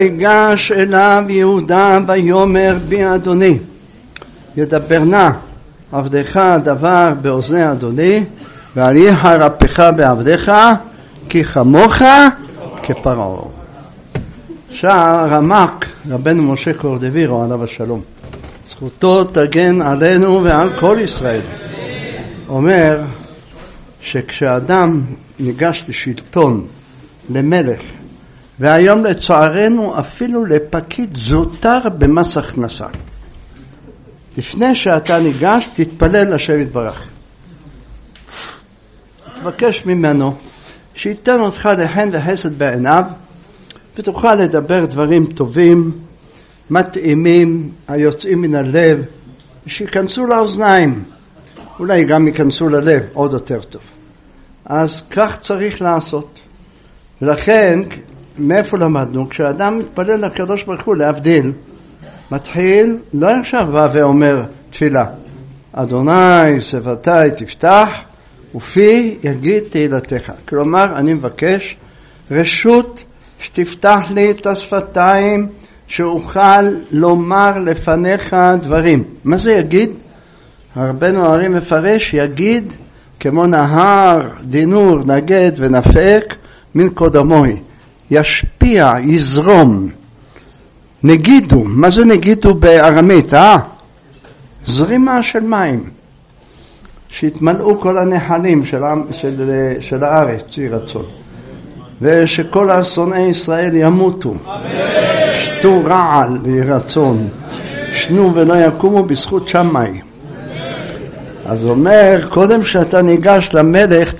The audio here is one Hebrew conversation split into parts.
ניגש אליו יהודה ויאמר בי אדוני, ידבר נא עבדך דבר באוזני אדוני, ואל יחרפך בעבדך, כי כמוך כפרעה. שהרמ"ק, רבנו משה קורדווירו עליו השלום, זכותו תגן עלינו ועל כל ישראל, אומר שכשאדם ניגש לשלטון, למלך, והיום לצערנו אפילו לפקיד זוטר במס הכנסה, לפני שאתה ניגש תתפלל השם יתברך, תבקש ממנו שייתן אותך לחן וחסד בעיניו, ותוכל לדבר דברים טובים, מתאימים, היוצאים מן הלב, שיכנסו לאוזניים, אולי גם ייכנסו ללב, עוד יותר טוב. אז כך צריך לעשות. ולכן, מאיפה למדנו? כשאדם מתפלל לקדוש ברוך הוא להבדיל, מתחיל, לא עכשיו בא ואומר תפילה, אדוני שפתי תפתח ופי יגיד תהילתך. כלומר, אני מבקש רשות שתפתח לי את השפתיים, שאוכל לומר לפניך דברים. מה זה יגיד? רבנו הרי מפרש, יגיד כמו נהר דינור נגד ונפק מן קודמוי, ישפיע, יזרום. נגידו, מה זה נגידו בארמית? זרימה של מים, שהתמלאו כל הנחלים של הארץ, יהי רצון, ושכל השונאי ישראל ימותו, שתו רעל יהי רצון, שנו ולא יקומו בזכות שמאי. אז אומר, קודם שאתה ניגש למלך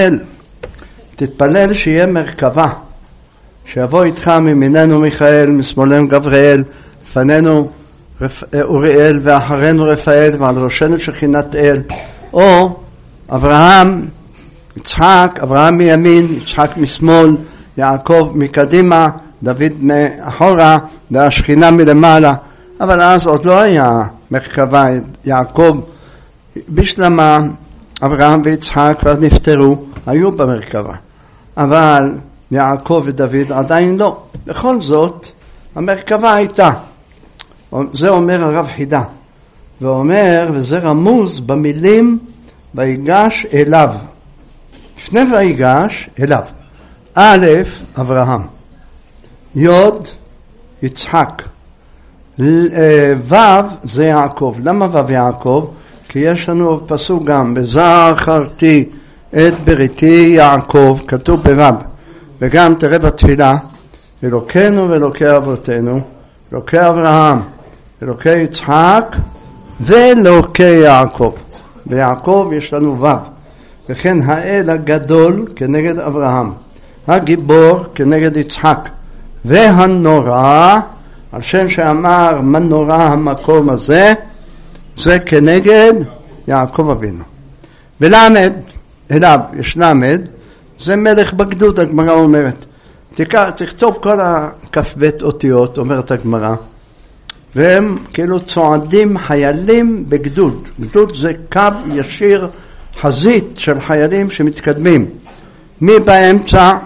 תתפלל שיהיה מרכבה, שיבוא איתך מימיננו מיכאל, משמאלנו גבריאל, לפנינו אוריאל, ואחרינו רפאל, ועל ראשנו שכינת אל, או אברהם, יצחק, אברהם מימין, יצחק משמאל, יעקב מקדימה, דוד מאחורה, והשכינה מלמעלה. אבל אז עוד לא היה מרכבה, יעקב בשלמה, אברהם ויצחק כבר נפטרו, היו במרכבה. אבל יעקב ודוד עדיין לא. בכל זאת, המרכבה הייתה. זה אומר הרב חידה. ואומר, וזה רמוז במילים, ויגש אליו. לפני ויגש אליו. א', אברהם. יוד, יצחק. ו' זה יעקב. למה ו' יעקב? כי יש לנו פסוק גם, וזכרתי את בריתי יעקב, כתוב ברב. וגם תראה בתפילה, אלוקינו ואלוקי אבותינו, אלוקי אברהם, אלוקי יצחק ואלוקי יעקב. ביעקב יש לנו ו', וכן האל הגדול כנגד אברהם, הגיבור כנגד יצחק, והנורא, על שם שאמר מנורא המקום הזה, זה כנגד יעקב אבינו. ולמד, אליו יש למד, זה מלך בגדוד, הגמרא אומרת. תכתוב כל הכ"ב אותיות, אומרת הגמרא, והם כאילו צועדים חיילים בגדוד. גדוד זה קו ישיר, חזית של חיילים שמתקדמים. מי באמצע?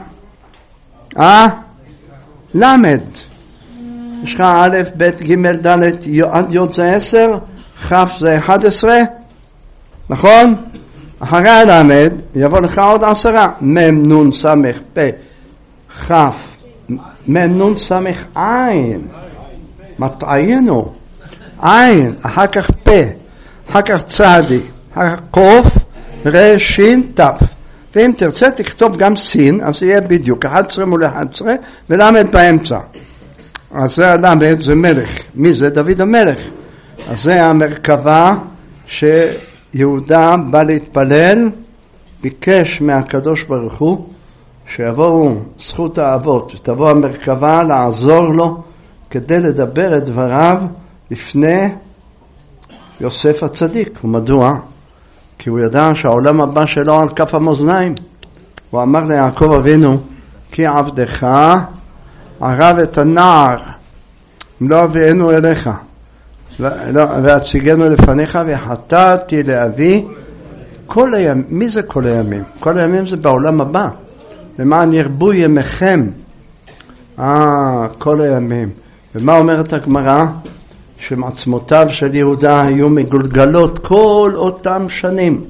למד. יש לך א', ב', ג', ד', עד י' זה 10, כ' זה 11, נכון? אחרי הלמד יבוא לך עוד 10, מ' נ' ס' פ' כ' מ' נ' ס' עין, מטעיינו עין, אחר כך פ', אחר כך צדי, אחר כך קוף, ר' ש' ת'. ואם תרצה תכתוב גם סין, אז יהיה בדיוק 11 מול 11 ולמד באמצע. אז זה הלמד, זה מלך. מי זה? דוד המלך. אז זה המרכבה שיהודה בא להתפלל, ביקש מהקדוש ברוך הוא שיבואו זכות האבות ותבוא המרכבה לעזור לו כדי לדבר את דבריו לפני יוסף הצדיק. ומדוע? כי הוא ידע שהעולם הבא שלו על כף המאזניים. הוא אמר ליעקב אבינו, כי עבדך ערב את הנער, אם לא אביאנו אליך והציגנו לפניך, וחטאתי לאבי כל הימים. מי זה כל הימים? כל הימים זה בעולם הבא, למען ירבו ימיכם כל הימים. ומה אומרת הגמרא? שמעצמותיו של יהודה היו מגולגלות כל אותם שנים.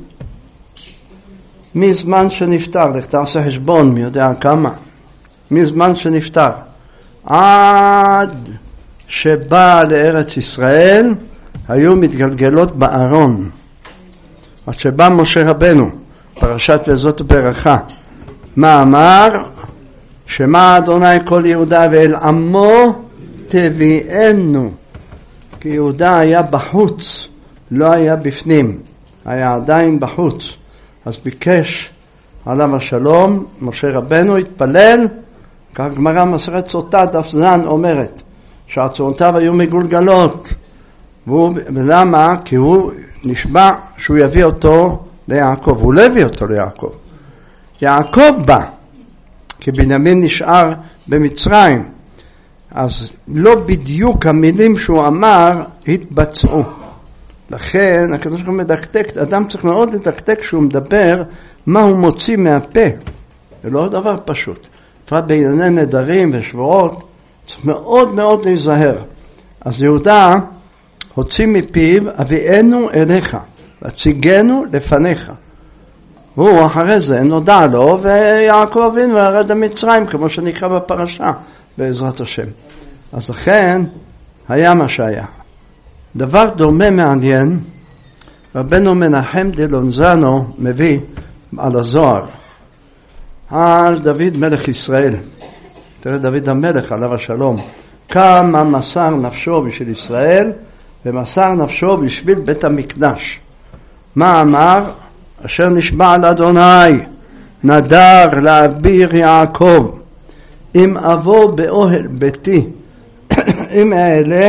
מזמן שנפטר, לך תעשה חשבון, מי יודע כמה. מזמן שנפטר. עד שבא לארץ ישראל, היו מתגלגלות בארון. עד שבא משה רבנו, פרשת וזאת ברכה. מה אמר? שמע אדוני כל יהודה ואל עמו תביאנו. כי יהודה היה בחוץ, לא היה בפנים, היה עדיין בחוץ. אז ביקש עליו השלום, משה רבנו התפלל, כך גמרא מסכת סוטה דף זן אומרת, שעצמותיו היו מגולגלות. ולמה? כי הוא נשבע שהוא יביא אותו ליעקב, הוא לא הביא אותו ליעקב. יעקב בא, כי בנימין נשאר במצרים, אז לא בדיוק המילים שהוא אמר התבצעו. לכן הקדוש ברוך הוא מדקדק, אדם צריך מאוד לדקדק כשהוא מדבר מה הוא מוציא מהפה. זה לא דבר פשוט. בפרט בענייני נדרים ושבועות, צריך מאוד מאוד להיזהר. אז יהודה הוציא מפיו, אביאנו אליך, והציגנו לפניך. והוא אחרי זה נודע לו, ויעקב אבינו ירד למצרים, כמו שנקרא בפרשה, בעזרת השם. אז לכן היה מה שהיה. דבר דומה מעניין, רבנו מנחם דלונזנו מביא על הזוהר, על דוד מלך ישראל. תראה דוד המלך עליו השלום, כמה מסר נפשו בשביל ישראל, ומסר נפשו בשביל בית המקדש. מה אמר? אשר נשבע על אדוני, נדר לאביר יעקב, אם אבוא באוהל ביתי, אם אעלה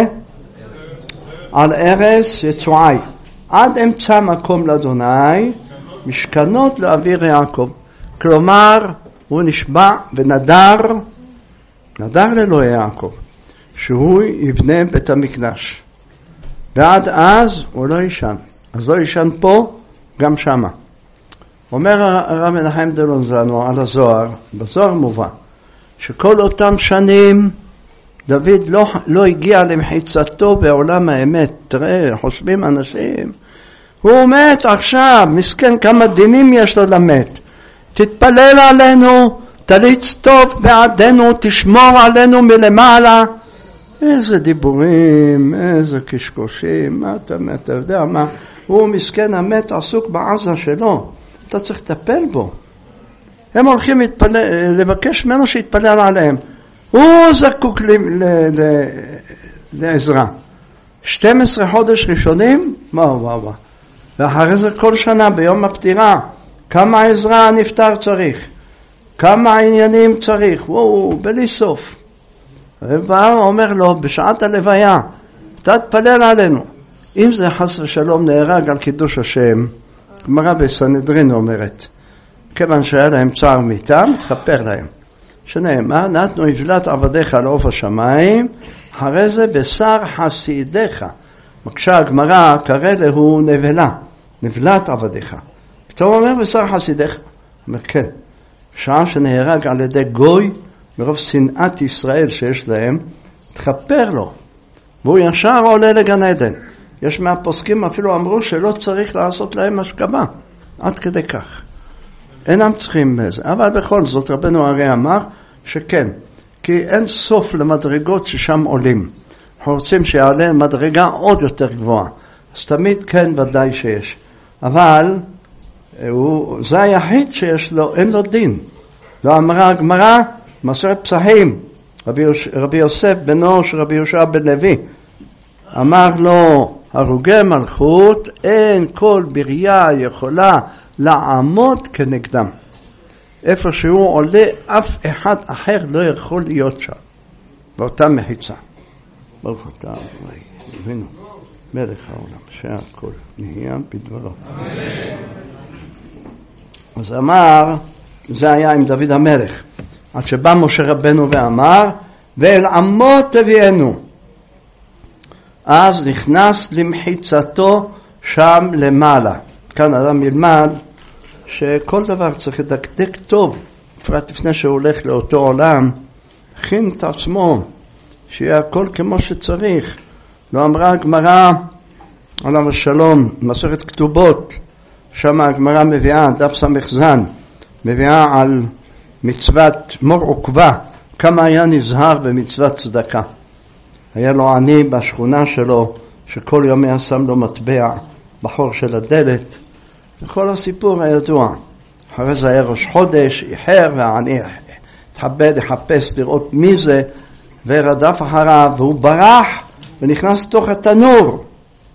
על ארץ יצועי, עד אמצע מקום לאדוני, משכנות לאביר יעקב. כלומר, הוא נשבע ונדר, נדר לאלוהי יעקב, שהוא יבנה בית המקדש. ועד אז הוא לא ישן. אז לא ישן פה, גם שמה. אומר הרב מנחם דלונזנו על הזוהר, בזוהר מובן, שכל אותם שנים דוד לא הגיע למחיצתו בעולם האמת. תראה, חושבים אנשים, הוא מת עכשיו, מסכן, כמה דינים יש לו למת. תתפלל עלינו, תליץ טוב בעדנו, תשמור עלינו מלמעלה. איזה דיבורים, איזה קשקושים, מה אתה יודע מה? הוא מסכן המת עסוק בעזה שלו, אתה צריך לטפל בו. הם הולכים לבקש ממנו שיתפלל עליהם. הוא זקוק לעזרה. 12 חודש ראשונים, וואו. ואחרי זה כל שנה ביום הפטירה, כמה עזרה הנפטר צריך, כמה עניינים צריך, וואו, בלי סוף. ובא אומר לו, בשעת הלוויה, תתפלל עלינו. אם זה חס ושלום נהרג על קידוש השם, גמרא בסנהדרין אומרת, כיוון שהיה להם צער מיתם, תכפר להם. שנאמר, נתנו הבלת עבדיך על עוף השמיים, אחרי זה בשר חסידיך. מקשה הגמרא, קרא לו נבלה, נבלת עבדיך. פתאום אומר בשר חסידיך. אומר כן, שעה שנהרג על ידי גוי, מרוב שנאת ישראל שיש להם, תכפר לו. והוא ישר עולה לגן עדן. יש מהפוסקים אפילו אמרו שלא צריך לעשות להם השכבה. עד כדי כך. אינם צריכים בזה. אבל בכל זאת רבנו הרי אמר שכן. כי אין סוף למדרגות ששם עולים. אנחנו רוצים שיעלה מדרגה עוד יותר גבוהה. אז תמיד כן ודאי שיש. אבל זה היחיד שיש לו, אין לו דין. לא אמרה הגמרא, מסרת פסחים. רבי יוסף בנו של רבי יהושע בן לוי. אמר לו, הרוגי מלכות, אין כל בריאה יכולה לעמוד כנגדם. איפה שהוא עולה, אף אחד אחר לא יכול להיות שם. באותה מחיצה. ברוך אתה, אבינו, מלך העולם, שהכל נהיה בדברו. אז אמר, זה היה עם דוד המלך. עד שבא משה רבנו ואמר, ואל עמו תביאנו. אז נכנס למחיצתו שם למעלה. כאן אדם ילמד שכל דבר צריך לדקדק טוב, בפרט לפני שהוא הולך לאותו עולם, הכין את עצמו, שיהיה הכל כמו שצריך. לא אמרה הגמרא, עליו השלום, מסכת כתובות, שם הגמרא מביאה, דף סמ"ז, מביאה על מצוות מור עוקבה, כמה היה נזהר במצוות צדקה. היה לו עני בשכונה שלו, שכל יום היה שם לו מטבע בחור של הדלת, וכל הסיפור הידוע. אחרי זה היה ראש חודש, איחר, והעני התחבא לחפש לראות מי זה, ורדף אחריו, והוא ברח ונכנס לתוך התנור.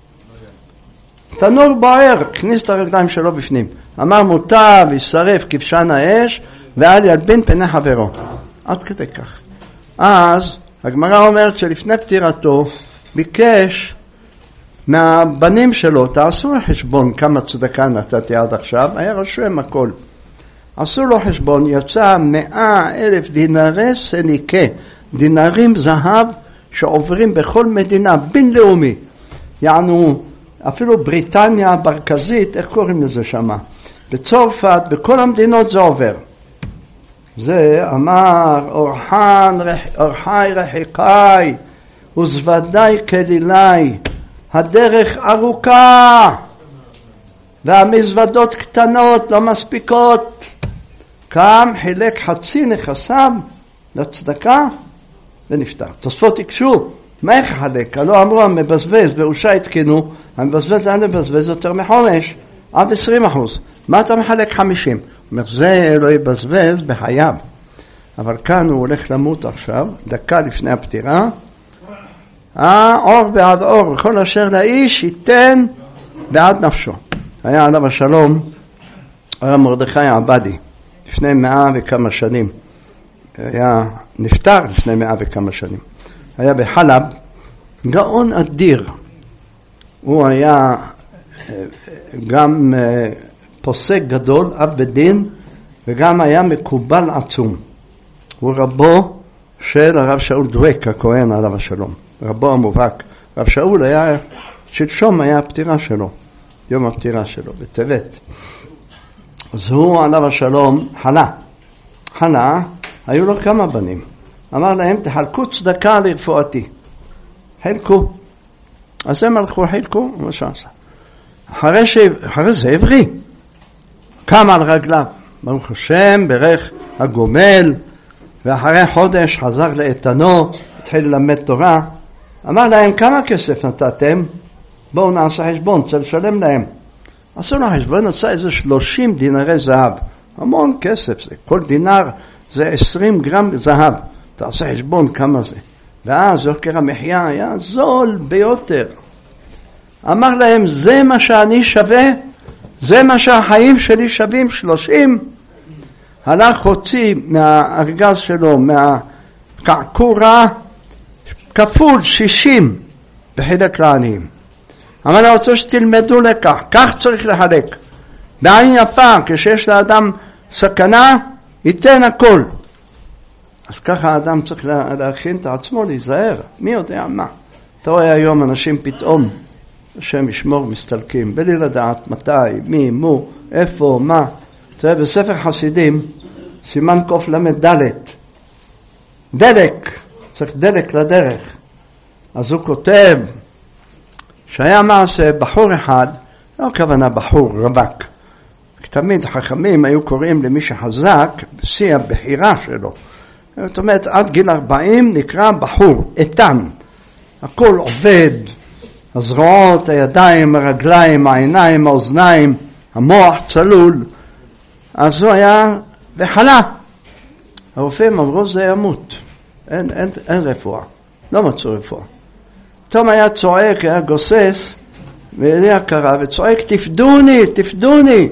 תנור בוער, הכניס את הרגליים שלו בפנים. אמר מוטב, ישרף כבשן האש, ואל ילבין פני חברו. עד כדי כך. אז הגמרא אומרת שלפני פטירתו ביקש מהבנים שלו, תעשו חשבון כמה צדקה נתתי עד עכשיו, היה רשום הכל. עשו לו חשבון, יצא 100,000 דינרי סניקה, דינרים זהב שעוברים בכל מדינה בינלאומי. יענו, אפילו בריטניה המרכזית, איך קוראים לזה שמה? בצרפת, בכל המדינות זה עובר. זה אמר, אורחי רחיקי, וזוודאי כלילי, הדרך ארוכה, והמזוודות קטנות, לא מספיקות. קם, חילק חצי נכסיו לצדקה, ונפטר. תוספות יקשו, מה איך חלק? לא אמרו, המבזבז, באושה התקינו, המבזבז אין לבזבז יותר מחומש, עד 20%. מה אתה מחלק 50? אומר, זה לא יבזבז בחייו. אבל כאן הוא הולך למות עכשיו, דקה לפני הפטירה, אור בעד אור, וכל אשר לאיש ייתן בעד נפשו. היה עליו השלום, הרב מרדכי עבדי, לפני 100 וכמה שנים. היה נפטר לפני 100 וכמה שנים. היה בחלב, גאון אדיר. הוא היה גם פוסק גדול, אב בדין, וגם היה מקובל עצום. הוא רבו של הרב שאול דואק, הכהן עליו השלום. רבו המובהק. רב שאול היה, שלשום היה הפטירה שלו, יום הפטירה שלו, בטבת. אז הוא עליו השלום חלה, היו לו כמה בנים. אמר להם, תחלקו צדקה לרפואתי. חלקו. אז הם הלכו, חלקו, מה שעשה. אחרי זה עברי. קם על רגליו. ברוך השם, ברך הגומל, ואחרי חודש חזר לאיתנו, התחיל ללמד תורה. אמר להם, כמה כסף נתתם? בואו נעשה חשבון, צריך לשלם להם. עשו לו חשבון, נעשה איזה 30 דינרי זהב. המון כסף זה. כל דינר זה 20 גרם זהב. תעשה חשבון כמה זה. ואז יוקר המחיה היה זול ביותר. אמר להם, זה מה שאני שווה? זה מה שהחיים שלי שווים? 30? הלך הוציא מהארגז שלו, מהקעקורה, כפול 60 בחלק לעניים. אבל אני רוצה שתלמדו לכך, כך צריך לחלק. בעין יפה, כשיש לאדם סכנה, ייתן הכל. אז ככה האדם צריך להכין את עצמו, להיזהר. מי יודע מה? אתה רואה היום אנשים פתאום, השם ישמור, מסתלקים, בלי לדעת מתי, מי, מו, איפה, מה. תראה, בספר חסידים, סימן קוף למד דלת. דלק, צריך דלק לדרך. אז הוא כותב, שהיה מעשה בחור אחד, לא כוונה בחור, רווק. תמיד חכמים היו קוראים למי שחזק, בשיא הבחירה שלו. זאת אומרת, עד גיל 40 נקרא בחור, איתן. הכל עובד, הזרועות, הידיים, הרגליים, העיניים, האוזניים, המוח צלול. אז הוא היה וחלה. הרופאים אמרו, זה ימות. אין רפואה. לא מצאו רפואה. תום היה צועק, היה גוסס, ואליה קרא, וצועק, תפדוני, תפדוני.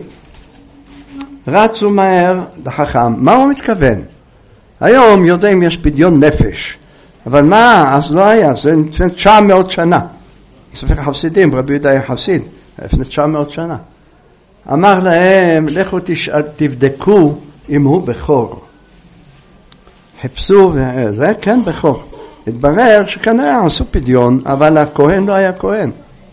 רצו מהר לחכם. מה הוא מתכוון? היום יודעים יש פדיון נפש. אבל מה? אז לא היה. זה לפני 900 שנה. ספר החסידים, רבי יהודה היה חסיד. לפני 900 שנה. אמר להם, לכו תבדקו אם הוא בכור. חיפשו, וזה כן בכור. התברר שכנראה עשו פדיון, אבל הכהן לא היה כהן.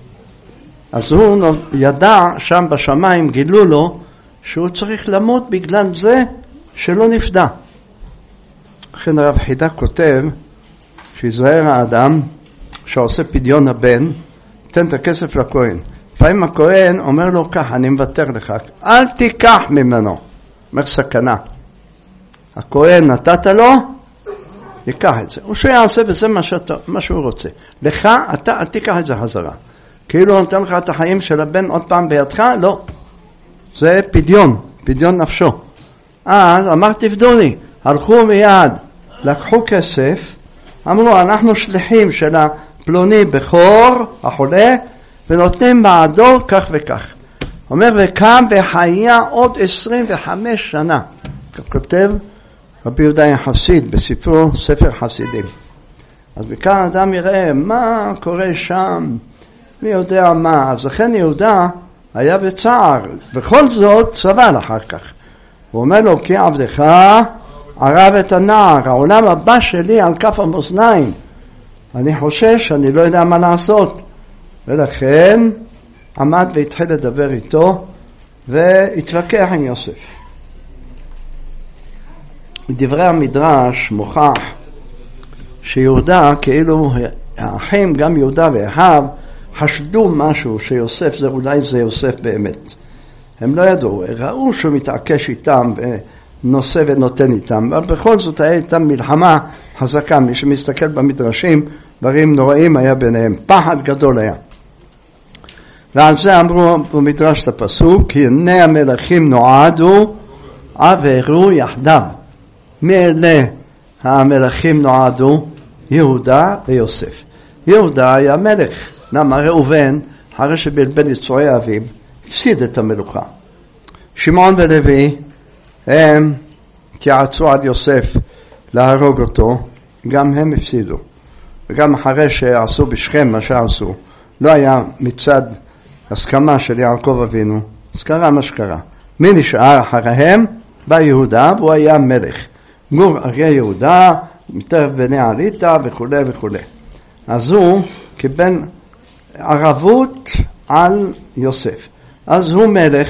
אז הוא ידע שם בשמיים, גילו לו, שהוא צריך למות בגלל זה שלא נפדה. לכן הרב חידה כותב שיזהר האדם שעושה פדיון הבן, תן את הכסף לכהן. לפעמים הכהן אומר לו כך, אני מוותר לך, אל תיקח ממנו. אומר סכנה. הכהן נתת לו, ייקח את זה. הוא שיעשה בזה מה שהוא רוצה. לך, אתה אל תיקח את זה חזרה. כאילו נותן לך את החיים של הבן עוד פעם בידך? לא. זה פדיון, פדיון נפשו. אז אמר תפדו לי, הלכו מיד, לקחו כסף, אמרו אנחנו שליחים של הפלוני בכור, החולה, ונותנים בעדו כך וכך. אומר וקם בחיה עוד 25 שנה. כך כותב רבי יהודה חסיד בספרו ספר חסידים. אז מכאן אדם יראה מה קורה שם, מי יודע מה. אז לכן יהודה היה בצער, בכל זאת סבל אחר כך. הוא אומר לו כי עבדך ערב את הנער, העולם הבא שלי על כף המאזניים. אני חושש, אני לא יודע מה לעשות. ולכן עמד והתחיל לדבר איתו והתווכח עם יוסף. בדברי המדרש מוכח שיהודה, כאילו האחים, גם יהודה ואחיו, חשדו משהו שיוסף זה אולי זה יוסף באמת. הם לא ידעו, ראו שהוא מתעקש איתם ונושא ונותן איתם, אבל בכל זאת היה איתם מלחמה חזקה. מי שמסתכל במדרשים, דברים נוראים היה ביניהם, פחד גדול היה. ועל זה אמרו במדרש את הפסוק, כי הנה המלכים נועדו עברו יחדיו. מי אלה המלכים נועדו? יהודה ויוסף. יהודה היה מלך. למה ראובן, אחרי שבלבן יצועי אביו, הפסיד את המלוכה. שמעון ולוי, הם תיעצו עד יוסף להרוג אותו, גם הם הפסידו. וגם אחרי שעשו בשכם מה שעשו, לא היה מצד הסכמה של יעקב אבינו, אז קרה מה שקרה. מי נשאר אחריהם? בא יהודה, והוא היה מלך. גור אריה יהודה, מתרף בני עליתה וכו' וכו'. אז הוא קיבל ערבות על יוסף. אז הוא מלך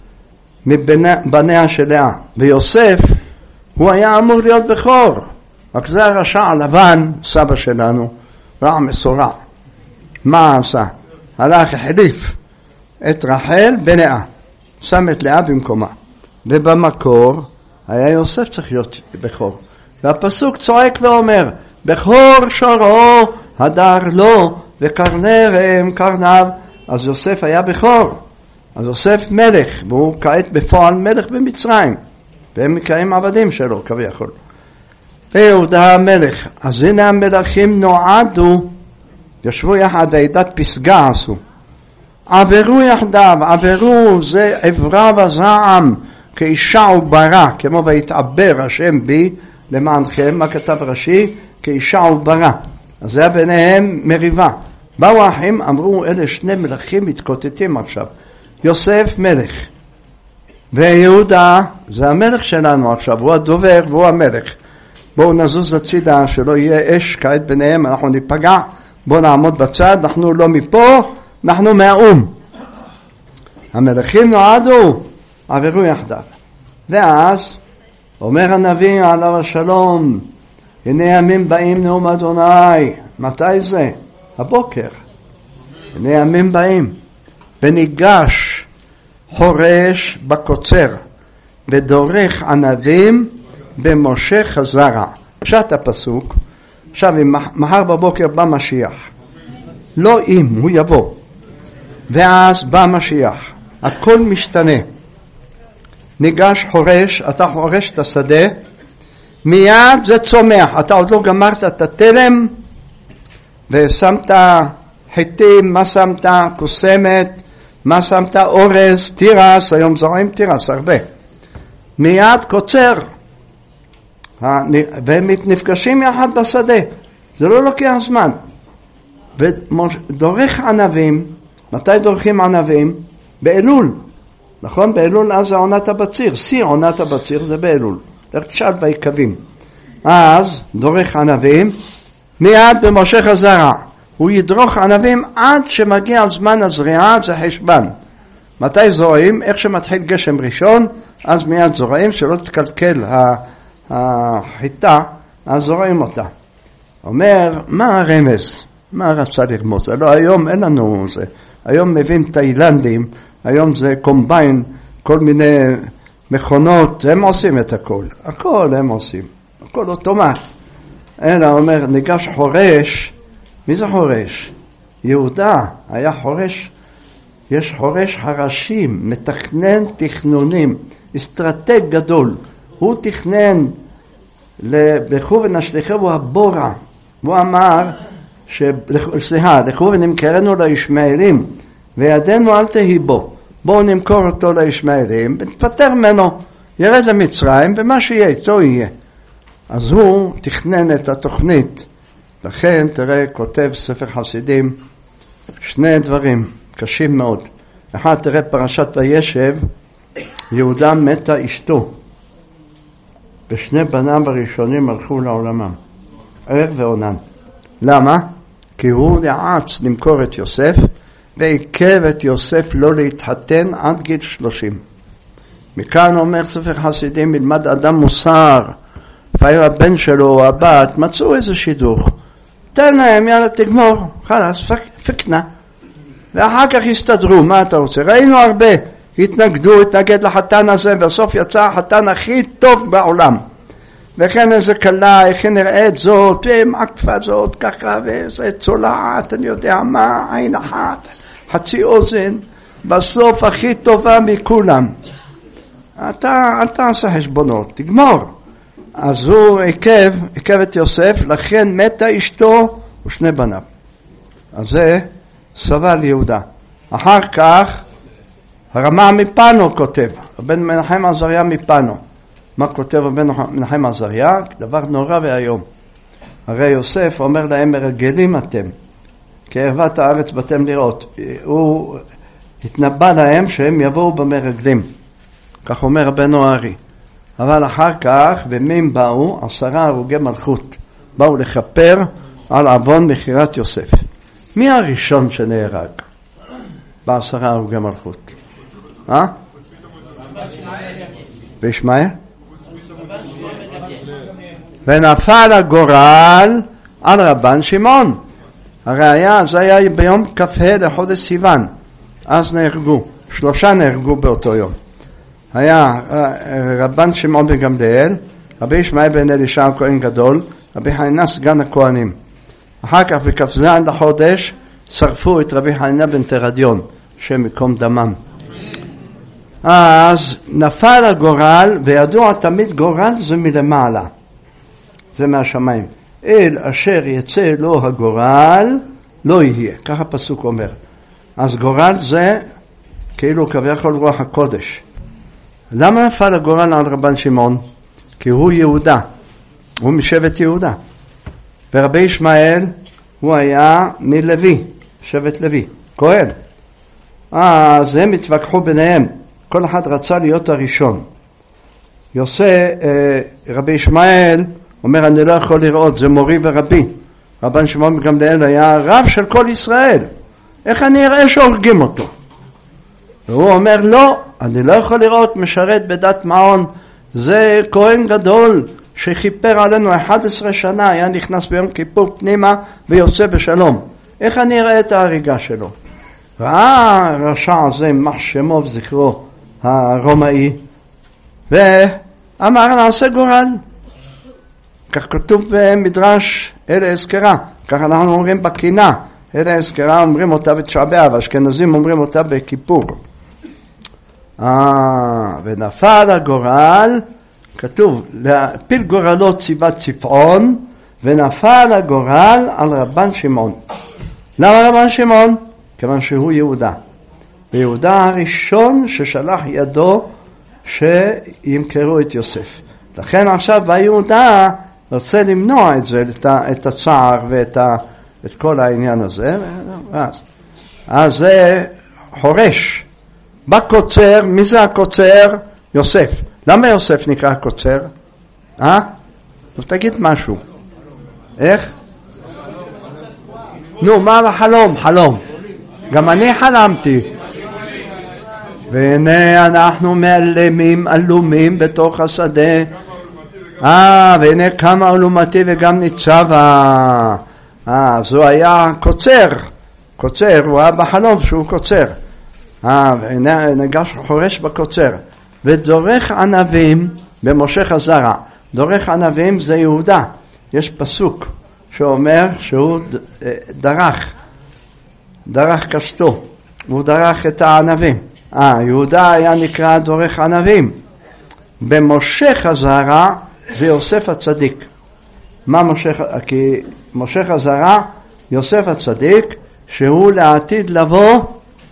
מבניה של לאה. ויוסף הוא היה אמור להיות בכור. רק זה הרשע הלבן, סבא שלנו, רע מסורע. מה עשה? הלך החליף את רחל בלאה. שם את לאה במקומה. ובמקור היה יוסף צריך להיות בכור. והפסוק צועק ואומר, בכור שורו הדר לו וקרנרם קרניו. אז יוסף היה בכור. אז יוסף מלך, והוא כעת בפועל מלך במצרים. והם מקיים עבדים שלו כביכול. ויהודה המלך. אז הנה המלכים נועדו, ישבו יחד ועידת פסגה עשו. עברו יחדיו, עברו זה עברה וזעם, כאישה וברא, כמו והתעבר השם בי למענכם, מה כתב רש"י? כאישה וברא. אז זה היה ביניהם מריבה. באו האחים, אמרו אלה שני מלכים מתקוטטים עכשיו. יוסף מלך, ויהודה זה המלך שלנו עכשיו, הוא הדובר והוא המלך. בואו נזוז לצידה שלא יהיה אש כעת ביניהם, אנחנו ניפגע, בואו נעמוד בצד, אנחנו לא מפה, אנחנו מהאום. המלכים נועדו, עברו יחדיו. ואז אומר הנביא עליו השלום, הנה ימים באים נאום אדוני. מתי זה? הבוקר. הנה ימים באים. וניגש חורש בקוצר ודורך ענבים במושך הזרע. פשט הפסוק. עכשיו אם מחר בבוקר בא משיח, לא אם, הוא יבוא, ואז בא משיח, הכל משתנה. ניגש חורש, אתה חורש את השדה, מיד זה צומח. אתה עוד לא גמרת את התלם ושמת חיטים, מה שמת? קוסמת, מה שמת? אורז, תירס, היום זורעים תירס הרבה. מיד קוצר, והם נפגשים יחד בשדה, זה לא לוקח זמן. ודורך ענבים, מתי דורכים ענבים? באלול, נכון? באלול אז זה עונת הבציר, שיא עונת הבציר זה באלול, לך תשאל בעיקבים. אז דורך ענבים, מיד במושך הזרע, הוא ידרוך ענבים עד שמגיע על זמן הזריעה, זה חשבן. מתי זורעים? איך שמתחיל גשם ראשון, אז מיד זורעים, שלא תקלקל החיטה, אז רואים אותה. אומר, מה הרמז? מה רצה לרמוז? לא, היום אין לנו זה. היום מביאים תאילנדים, היום זה קומביין, כל מיני מכונות, הם עושים את הכל. הכל הם עושים. הכל אוטומט. אלא אומר, ניגש חורש. מי זה חורש? יהודה היה חורש. יש חורש חרשים, מתכנן תכנונים, אסטרטג גדול. הוא תכנן לכו ונשליחהו הבורה. הוא אמר, לכו ונמכרנו לישמעאלים, וידנו אל תהי בו. בואו נמכור אותו לישמעאלים, ונפטר ממנו, ירד למצרים, ומה שיהיה איתו יהיה. אז הוא תכנן את התוכנית. לכן, תראה, כותב ספר חסידים, שני דברים קשים מאוד. אחד, תראה פרשת וישב, יהודה מתה אשתו. ושני בניו הראשונים הלכו לעולמם, ערב ועונן. למה? כי הוא נעץ למכור את יוסף, ועיכב את יוסף לא להתחתן עד גיל 30. מכאן אומר ספר חסידים, מלמד אדם מוסר, לפעמים הבן שלו או הבת, מצאו איזה שידוך. תן להם, יאללה תגמור, חלס, פקנה. ואחר כך הסתדרו, מה אתה רוצה? ראינו הרבה, התנגד לחתן הזה, בסוף יצא החתן הכי טוב בעולם. וכן איזה קלה, איך נראית זאת, ומקפה זאת, ככה, ואיזה צולעת, אני יודע מה, עין אחת, חצי אוזן, בסוף הכי טובה מכולם. אתה עשה חשבונות, תגמור. אז הוא עיכב את יוסף, לכן מתה אשתו ושני בניו. אז זה סבל יהודה. אחר כך, הרמה מפנו כותב, הבן מנחם עזריה מפנו. מה כותב הבן מנחם עזריה? דבר נורא והיום. הרי יוסף אומר להם, מרגלים אתם, כערוות הארץ באתם לראות. הוא התנבא להם שהם יבואו במרגלים. כך אומר הבן נוערי. אבל אחר כך, במין באו 10 הרוגי מלכות. באו לכפר על עוון מכירת יוסף. מי הראשון שנהרג? ב10 הרוגי מלכות. וישמעאל? ונפל הגורל על רבן שמעון. הרי זה היה ביום כ"ה לחודש סיוון. אז נהרגו, 3 נהרגו באותו יום. היה רבן שמעון בן גמליאל, רבי ישמעאל בן אלישע הכהן גדול, רבי חנינא סגן הכהנים. אחר כך בכ"ז לחודש שרפו את רבי חנינא בן תרדיון, שם מקום דמם. אז נפל הגורל, וידוע תמיד גורל זה מלמעלה, זה מהשמיים. אל אשר יצא לו הגורל לא יהיה, ככה פסוק אומר. אז גורל זה כאילו כביכול רוח הקודש. למה נפל הגורל על רבן שמעון? כי הוא יהודה, הוא משבט יהודה. ורבי ישמעאל הוא היה מלוי, שבט לוי, כהן. אז הם התווכחו ביניהם, כל אחד רצה להיות הראשון. רבי ישמעאל אומר, אני לא יכול לראות, זה מורי ורבי. רבן שמעון בן גמליאל היה רב של כל ישראל. איך אני אראה שהורגים אותו? והוא אומר, לא, אני לא יכול לראות משרת בדת מעון. זה כהן גדול שכיפר עלינו 11 שנה, היה נכנס ביום כיפור פנימה ויוצא בשלום. איך אני אראה את ההריגה שלו? ראה הרשע הזה, מח שמו וזכרו, הרומאי, ואמר, נעשה גורל. כך כתוב במדרש אלה הזכרה, כך אנחנו אומרים בקינה, אלה הזכרה אומרים אותה בתשעה באב, אשכנזים אומרים אותה בכיפור. ונפל הגורל, כתוב, להפיל גורלות ציבת צפעון, ונפל הגורל על רבן שמעון. למה רבן שמעון? כיוון שהוא יהודה. ויהודה הראשון ששלח ידו שימכרו את יוסף. לכן עכשיו ביהודה רוצה למנוע את זה, את הצער ואת כל העניין הזה. אז זה חורש. בקוצר, מי זה הקוצר? יוסף. למה יוסף נקרא קוצר? תגיד משהו. איך? נו, מה החלום? חלום. גם אני חלמתי. והנה אנחנו מעלמים, עלומים בתוך השדה. והנה כמה לעומתי וגם ניצבה. אז הוא היה קוצר, הוא היה בחלום שהוא קוצר. ונגש חורש בקוצר. ודורך ענבים במושך הזרע. דורך ענבים זה יהודה. יש פסוק שאומר שהוא דרך קשתו. הוא דרך את הענבים. יהודה היה נקרא דורך ענבים. במושך הזרע זה יוסף הצדיק. מה מושך? כי מושך הזרע, יוסף הצדיק, שהוא לעתיד לבוא,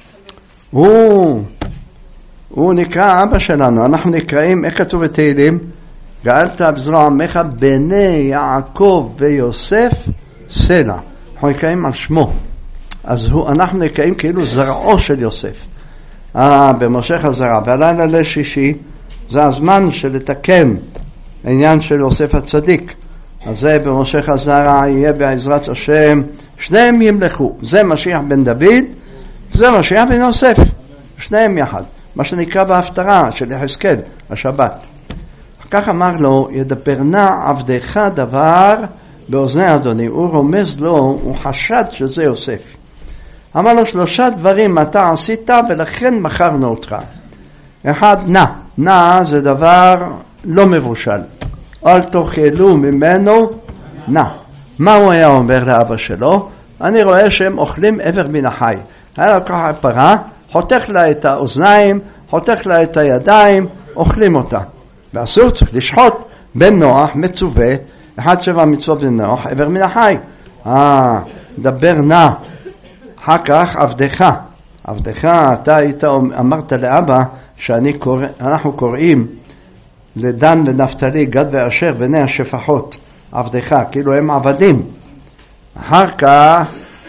הוא נקרא אבא שלנו. אנחנו נקראים, איך כתוב בתהילים? גאלת בזרוע עמך בני יעקב ויוסף סלע. אנחנו נקראים על שמו. אז אנחנו נקראים כאילו זרעו של יוסף. במושך הזרע. בלילה לשישי, זה הזמן של לתקן העניין של יוסף הצדיק. אז זה במושך הזרע יהיה בעזרת השם, שניהם ימלכו. זה משיח בן דוד, זה משיח בן יוסף. שניהם יחד. מה שנקרא בהפטרה של יחזקאל, השבת. כך אמר לו, ידבר נא עבדך דבר באוזני אדוני. הוא רומז לו, הוא חשד שזה יוסף. אמר לו 3 דברים אתה עשית ולכן מכרנו אותך. 1, נא זה דבר לא מבושל. אל תאכלו ממנו נא. מה הוא היה אומר לאבא שלו? אני רואה שהם אוכלים עבר מן החי. היה לקח פרה, חותך לה את האוזניים, חותך לה את הידיים, אוכלים אותה. ואסור, צריך לשחוט. בן נוח מצווה, 1-7 מצוות בן נוח, עבר מן החי. דבר נא. אחר כך עבדך, אתה היית אמרת לאבא שאנחנו קוראים לדן ונפתלי, גד ואשר, בני השפחות, עבדך, כאילו הם עבדים. אחר כך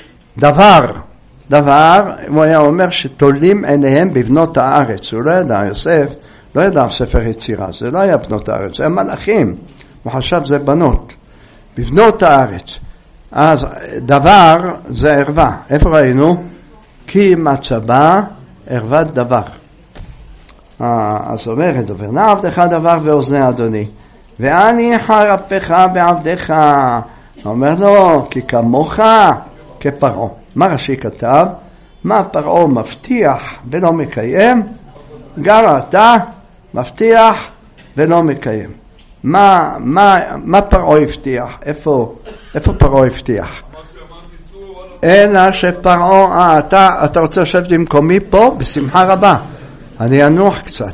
דבר, הוא היה אומר שתולים עיניהם בבנות הארץ. הוא לא ידע, יוסף לא ידע ספר יצירה, זה לא היה בנות הארץ, זה היה מלאכים. הוא חשב זה בנות, בבנות הארץ. אז דבר זה ערווה. איפה ראינו? כי מצבה ערוות דבר. אז אומרת, דבר נא עבדך דבר באוזני אדוני, ואני חרפך בעבדך. אומר לו, כי כמוך כפרעה. מה רש"י כתב? מה פרעה מבטיח ולא מקיים? גם אתה מבטיח ולא מקיים. מה פרעה הבטיח? איפה פרעה הבטיח? אלא שפרעה, אתה רוצה לשבת במקומי פה? בשמחה רבה. אני אנוח קצת.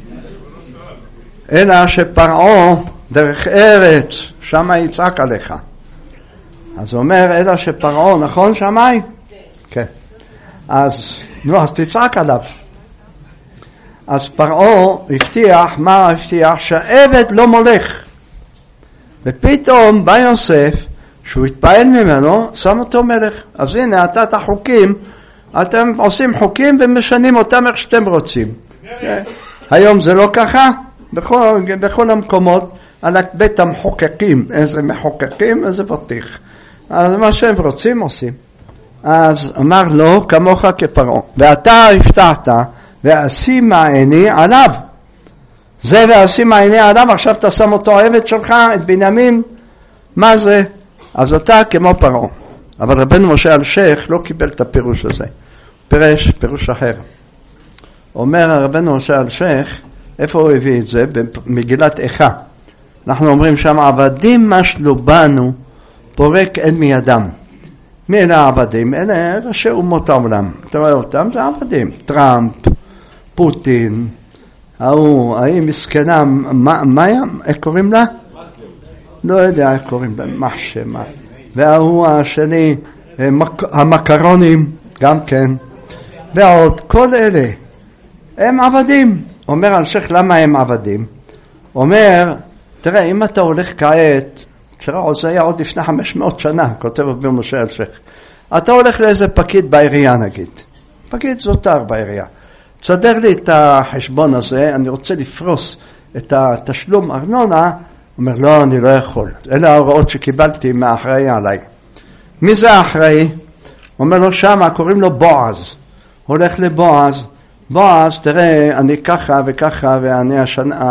אלא שפרעה דרך ארץ, שמה יצעק עליך. אז הוא אומר, אלא שפרעה, נכון שמי? כן. אז תצעק עליו. אז פרעה הבטיח, מה הבטיח? שהעבד לא מולך. ופתאום בא יוסף, שהוא התפעל ממנו, שם אותו מלך. אז הנה, את החוקים, אתם עושים חוקים ומשנים אותם איך שאתם רוצים. היום זה לא ככה, בכל המקומות, על בית המחוקקים, איזה מחוקקים, איזה בטיח. אז מה שהם רוצים עושים. אז אמר לו, כמוך כפרעה. ואתה הבטחת, ואשים עיני עליו. זה ואשים עיני עליו, עכשיו אתה שם אותו העבד שלך, את בנימין. מה זה? אז אתה כמו פרעה. אבל רבנו משה אלשיך לא קיבל את הפירוש הזה. פירוש אחר. אומר רבנו משה אלשיך, איפה הוא הביא את זה? במגילת איכה. אנחנו אומרים שם, עבדים משלו בנו, פורק אין מידם. מי אלה העבדים? אלה ראשי אומות העולם. אתה רואה אותם? זה עבדים. טראמפ, פוטין, ההיא מסכנה, איך קוראים לה? לא יודע איך קוראים לה, מחשמה. והוא השני, המקרונים, גם כן. ועוד, כל אלה, הם עבדים. אומר אלשיך, למה הם עבדים? אומר, תראה, אם אתה הולך כעת, תראה, זה היה עוד לפני 500 שנה, כותב רבי משה אלשיך. אתה הולך לאיזה פקיד בעירייה נגיד. פקיד זוטר בעירייה. תסדר לי את החשבון הזה, אני רוצה לפרוס את התשלום ארנונה. אומר, לא, אני לא יכול. אלה ההוראות שקיבלתי מהאחראי עליי. מי זה האחראי? אומר לו שמה, קוראים לו בועז. הולך לבועז. בועז, תראה, אני ככה וככה, ואני השנה,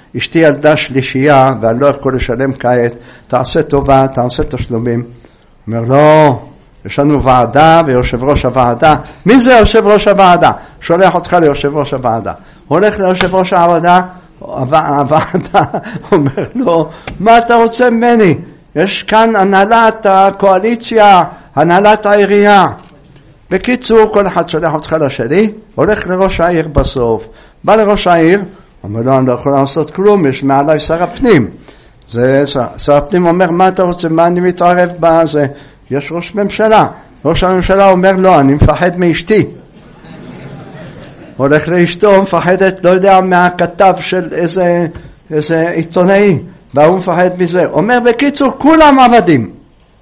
אשתי ילדה שלישייה ואני לא יכול לשלם כעת, תעשה טובה, תעשה תשלומים. אומר לא, יש לנו ועדה ויושב ראש הוועדה. מי זה יושב ראש הוועדה? שולח אותך ליושב ראש הוועדה. הולך ליושב ראש הוועדה, הוועדה אומר לו, מה אתה רוצה ממני? יש כאן הנהלת הקואליציה, הנהלת העירייה. בקיצור, כל אחד שולח אותך לשני, הולך לראש העיר בסוף. בא לראש העיר, אומר לו, אני לא יכול לעשות כלום, יש מעלי שר הפנים. שר הפנים אומר, מה אתה רוצה, מה אני מתערב בזה? יש ראש ממשלה. ראש הממשלה אומר, לא, אני מפחד מאשתי. הולך לאשתו, מפחדת, לא יודע, מהכתב של איזה עיתונאי, והוא מפחד מזה. אומר, בקיצור, כולם עבדים.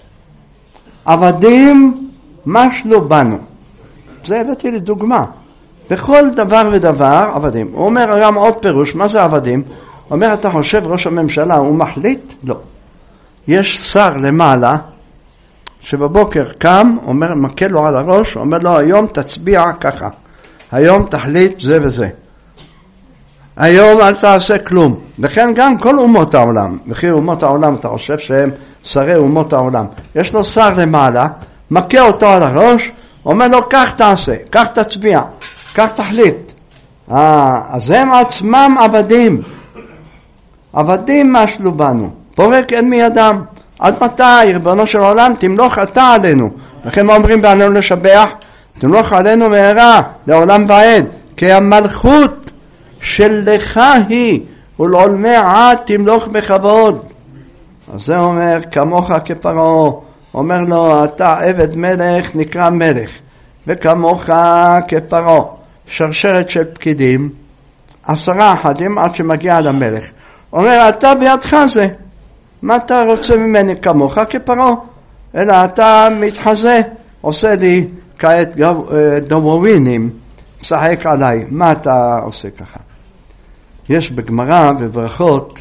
עבדים משלו בנו. זה הבאתי לי דוגמה. בכל דבר ודבר עבדים. הוא אומר גם עוד פירוש, מה זה עבדים? הוא אומר, אתה חושב ראש הממשלה, הוא מחליט? לא. יש שר למעלה, שבבוקר קם, אומר, מקל לו על הראש, אומר לו, היום תצביע ככה. היום תחליט זה וזה. היום אל תעשה כלום. וכן גם כל אומות העולם. וכי אומות העולם, אתה חושב שהם שרי אומות העולם. יש לו שר למעלה, מכה אותו על הראש, אומר לו, כך תעשה, כך תצביע, כך תחליט. אז הם עצמם עבדים. עבדים משלו בנו. פורק אין מידם. עד מתי, ריבונו של עולם, תמלוך אתה עלינו. לכן מה אומרים בעלינו לשבח? תמלוך עלינו מהרה, לעולם ועד. כי המלכות שלך היא, ולעולמי עד תמלוך בכבוד. אז זה אומר, כמוך כפרעה. אומר לו, אתה עבד מלך, נקרא מלך. וכמוך כפרעה. שרשרת של פקידים, 10 אחדים עד שמגיע למלך. אומר, אתה בידך זה. מה אתה רוצה ממני? כמוך כפרעה. אלא אתה מתחזה, עושה לי כעת דוורינים, משחק עליי. מה אתה עושה ככה? יש בגמרא וברכות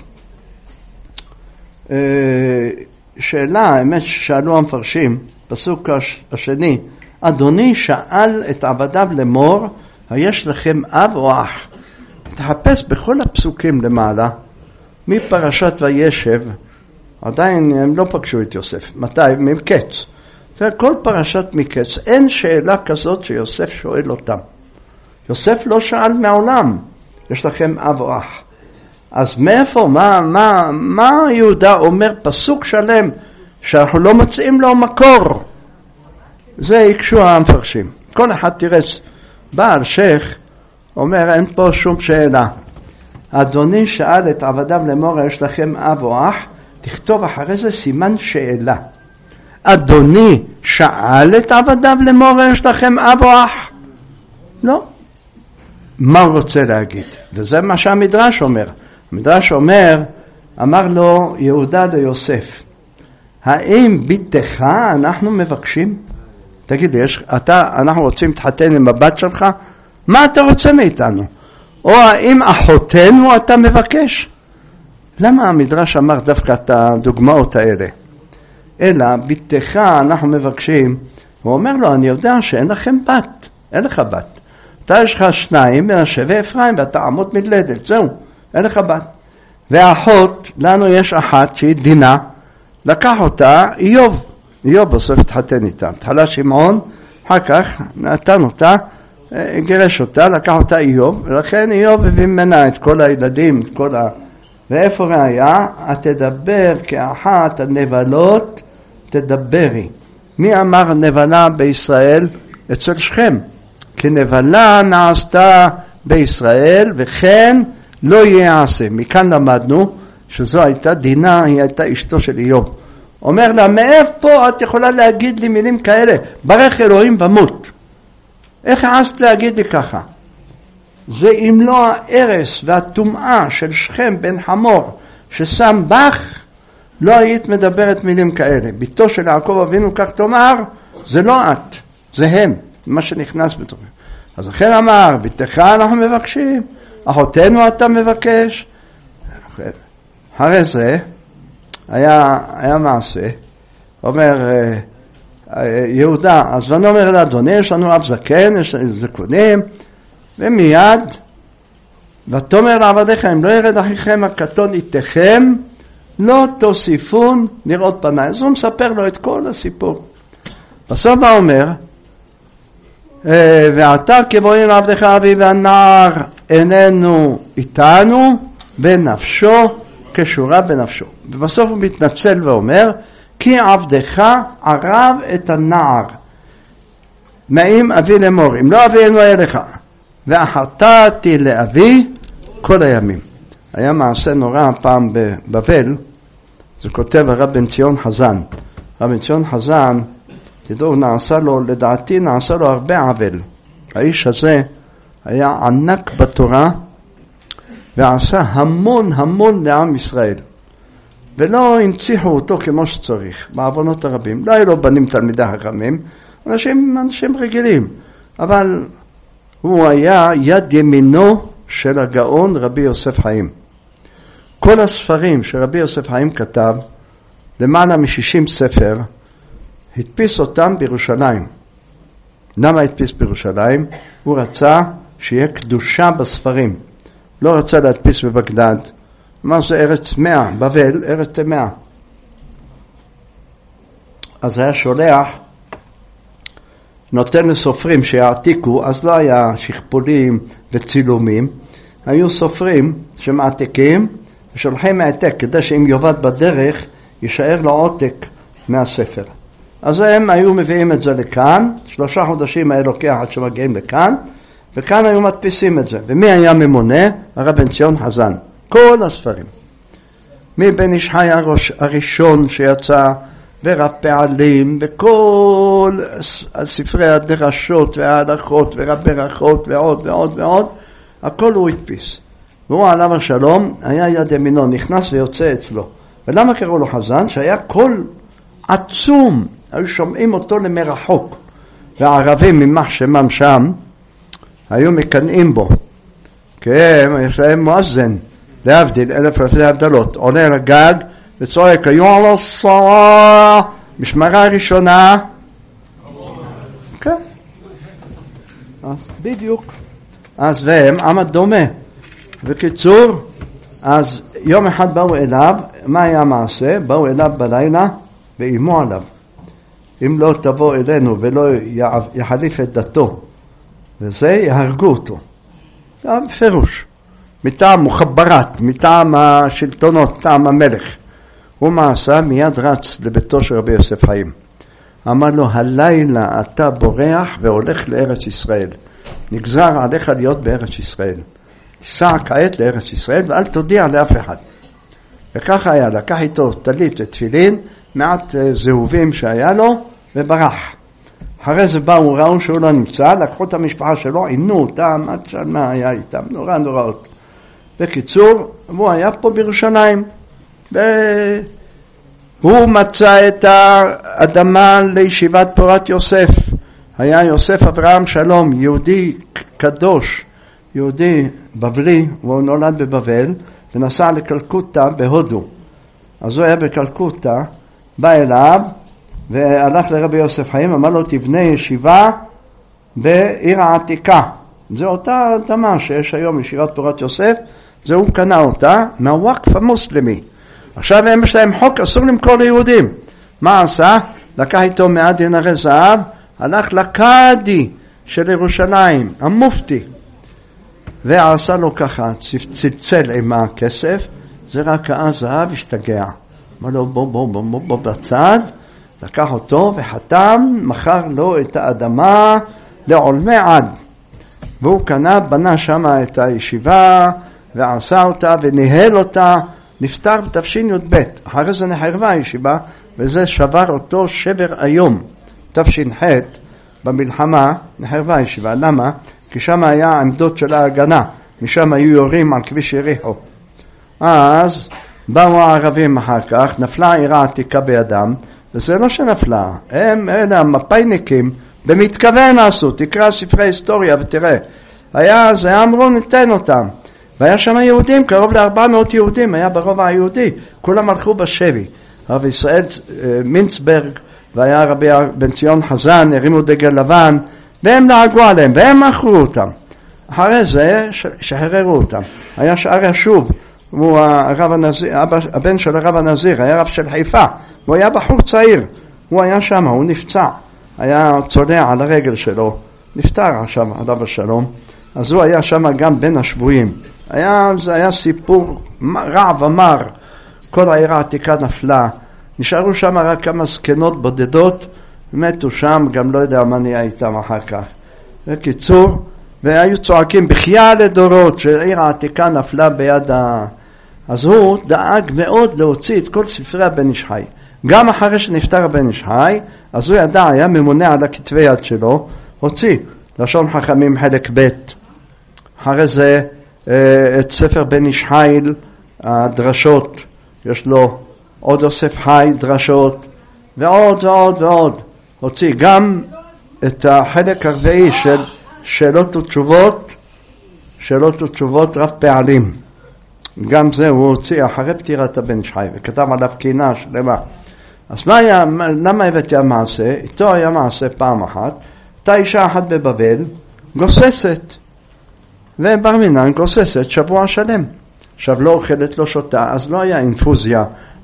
שאלה, האמת ששאלו המפרשים, פסוק השני, אדוני שאל את עבדיו לאמור, היש לכם אב או אח? תחפש בכל הפסוקים למעלה, מפרשת וישב, עדיין הם לא פגשו את יוסף. מתי? מקץ. כל פרשת מקץ, אין שאלה כזאת שיוסף שואל אותם. יוסף לא שאל מעולם, יש לכם אב או אח. אז מאיפה, מה יהודה אומר פסוק שלם, שאנחנו לא מוצאים לו מקור? זה יקשו המפרשים. כל אחד תירץ, בעל שייך, אומר אין פה שום שאלה. אדוני שאל את עבדיו לאמור, יש לכם אב או אח? תכתוב אחרי זה סימן שאלה. אדוני שאל את עבדיו לאמור, יש לכם אב או אח? לא. מה הוא רוצה להגיד? וזה מה שהמדרש אומר. המדרש אומר, אמר לו יהודה ליוסף, האם ביתך אנחנו מבקשים? תגיד לי, אנחנו רוצים להתחתן עם הבת שלך? מה אתה רוצה מאיתנו? או האם אחותנו אתה מבקש? למה המדרש אמר דווקא את הדוגמאות האלה? אלא ביתך אנחנו מבקשים, הוא אומר לו, אני יודע שאין לכם בת, אין לך בת. אתה יש לך 2, מנשה ואפרים, ואתה עמוד מלדת, זהו, אין לך בת. והאחות, לנו יש אחת שהיא דינה, לקח אותה איוב. איוב בסוף התחתן איתה. התחלה שמעון, אחר כך נתן אותה, גירש אותה, לקח אותה איוב, ולכן איוב הביא ממנה את כל הילדים, את כל ואיפה ראיה? התדבר כאחת הנבלות, תדברי. מי אמר נבלה בישראל? אצל שכם. כי נבלה נעשתה בישראל, וכן לא יעשה. מכאן למדנו שזו הייתה דינה, היא הייתה אשתו של איוב. אומר לה, מאיפה את יכולה להגיד לי מילים כאלה? ברך אלוהים ומות. איך העזת להגיד לי ככה? זה אם לא הארס והטומאה של שכם בן חמור ששם בך, לא היית מדברת מילים כאלה. ביתו של יעקב אבינו כך תאמר, זה לא את, זה הם, מה שנכנס בתוכם. אז לכן אמר, ביתך אנחנו מבקשים, אחותנו אתה מבקש. הרי זה היה מעשה, אומר יהודה, אז אני אומר לאדוני, יש לנו אב זקן, יש לנו זקונים, ומיד ותאמר לעבדיך, אם לא ירד אחיכם הקטון איתכם, לא תוסיפון לראות פניי. אז הוא מספר לו את כל הסיפור. בסוף הוא אומר, ועתה כבואין לעבדיך אבי, והנער איננו איתנו, בנפשו קשורה בנפשו. ובסוף הוא מתנצל ואומר, כי עבדך ערב את הנער, מאם אבי לאמור, אם לא אבינו אליך, ואחרתתי לאבי כל הימים. היה מעשה נורא פעם בבבל, זה כותב הרב בן ציון חזן. הרב בן ציון חזן, תדעו, לדעתי נעשה לו הרבה עוול. האיש הזה היה ענק בתורה, ועשה המון לעם ישראל. ולא הנציחו אותו כמו שצריך, בעוונות הרבים. לא היו לו בנים תלמידי חכמים, אנשים רגילים. אבל הוא היה יד ימינו של הגאון רבי יוסף חיים. כל הספרים שרבי יוסף חיים כתב, למעלה מ-60 ספר, הדפיס אותם בירושלים. למה הדפיס בירושלים? הוא רצה שיהיה קדושה בספרים. לא רצה להדפיס בבגדד. אמר זה ארץ 100, בבל, ארץ 100. אז היה שולח, נותן לסופרים שיעתיקו, אז לא היה שכפולים וצילומים, היו סופרים שמעתיקים ושולחים העתק כדי שאם יובד בדרך יישאר לו עותק מהספר. אז הם היו מביאים את זה לכאן, 3 חודשים היה לוקח עד שמגיעים לכאן, וכאן היו מדפיסים את זה. ומי היה ממונה? הרב בן ציון חזן. כל הספרים. מבן איש חי הראשון שיצא, ורב פעלים, וכל ספרי הדרשות וההלכות ורב ברכות ועוד, הכל הוא הדפיס. והוא עליו השלום, היה יד ימינו, נכנס ויוצא אצלו. ולמה קראו לו חזן? שהיה קול עצום, היו שומעים אותו למרחוק. והערבים ממח שמם שם, היו מקנאים בו. כן, יש להם מואזן, להבדיל, 1000 לפני הבדלות. עולה לגג וצועק, היו על הסורה, משמרה הראשונה. כן. אז בדיוק. אז והם עמד דומה. בקיצור, אז יום אחד באו אליו, מה היה המעשה? באו אליו בלילה ואימו עליו. אם לא תבוא אלינו ולא יחליף את דתו, וזה יהרגו אותו. זה בפירוש. מטעם מוחברת, מטעם השלטונות, מטעם המלך. הוא מעשה, מיד רץ לביתו של רבי יוסף חיים. אמר לו, הלילה אתה בורח והולך לארץ ישראל. נגזר עליך להיות בארץ ישראל. סע כעת לארץ ישראל ואל תודיע לאף אחד. וככה היה, לקח איתו טלית ותפילין, מעט זהובים שהיה לו, וברח. אחרי זה באו, ראו שהוא לא נמצא, לקחו את המשפחה שלו, עינו אותם, עד מה היה איתם, נוראות. בקיצור, הוא היה פה בירושלים, והוא מצא את האדמה לישיבת פורת יוסף. היה יוסף אברהם שלום, יהודי קדוש, יהודי בבלי, הוא נולד בבבל, ונסע לקלקוטה בהודו. אז הוא היה בקלקוטה, בא אליו, והלך לרבי יוסף חיים, אמר לו, תבנה ישיבה בעיר העתיקה. זו אותה אדמה שיש היום ישיבת פורת יוסף, זה הוא קנה אותה מהווקף המוסלמי. עכשיו יש להם חוק, אסור למכור ליהודים. מה עשה? לקח איתו 100 דינרי זהב, הלך לקאדי של ירושלים, המופתי, ועשה לו ככה, צלצל עם הכסף, זה רק הזהב השתגע. אמר לו, בוא בצד, לקח אותו וחתם, מכר לו את האדמה לעולמי עד. והוא קנה, בנה שם את הישיבה, ועשה אותה וניהל אותה, נפטר בתש"ב. אחרי זה נחרבה הישיבה, וזה שבר אותו שבר היום. תש"ח, במלחמה, נחרבה הישיבה. למה? כי שם היה העמדות של ההגנה, משם היו יורים על כביש יריחו. אז באו הערבים אחר כך, נפלה העיר העתיקה בידם, וזה לא שנפלה, הם אלה המפאיניקים, במתכוון עשו, תקרא ספרי היסטוריה ותראה. זה אמרו ניתן אותם. והיה שם יהודים, קרוב ל400 יהודים, היה ברובע היהודי, כולם הלכו בשבי. הרב ישראל מינצברג, והיה רבי בן ציון חזן, הרימו דגל לבן, והם נהגו עליהם, והם מכרו אותם. אחרי זה שחררו אותם. היה שאר ישוב, הוא הרב הנזיר, הבן של הרב הנזיר, היה רב של חיפה, הוא היה בחור צעיר, הוא היה שם, הוא נפצע, היה צולע על הרגל שלו, נפטר עכשיו, עליו השלום, אז הוא היה שם גם בין השבויים. זה היה סיפור רע ומר, כל העיר העתיקה נפלה, נשארו שם רק כמה זקנות בודדות, מתו שם, גם לא יודע מה נהיה איתם אחר כך. בקיצור, והיו צועקים בחייה לדורות שהעיר העתיקה נפלה ביד אז הוא דאג מאוד להוציא את כל ספרי הבן איש חי. גם אחרי שנפטר הבן איש חי, אז הוא ידע, היה ממונה על הכתבי יד שלו, הוציא לשון חכמים חלק ב', אחרי זה את ספר בן איש חיל, הדרשות, יש לו עוד אוסף חי, דרשות, ועוד ועוד ועוד. הוציא גם את החלק הרביעי של שאלות ותשובות רב פעלים. גם זה הוא הוציא אחרי פטירת הבן איש חי, וכתב עליו קינה שלמה. אז למה הבאתי המעשה? איתו היה מעשה פעם אחת, הייתה אישה אחת בבבל, גוססת, ובר מינן גוססת שבוע שלם. עכשיו לא אוכלת, לא שותה, אז לא היה אינפוזיה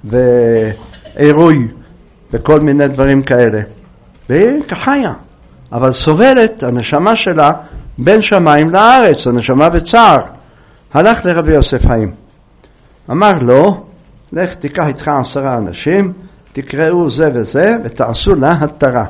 ועירוי וכל מיני דברים כאלה. והיא כחיה, אבל סובלת הנשמה שלה בין שמיים לארץ, הנשמה בצער. הלך לרבי יוסף חיים, אמר לו, לך תיקח איתך 10 אנשים, תקראו זה וזה ותעשו לה התרה.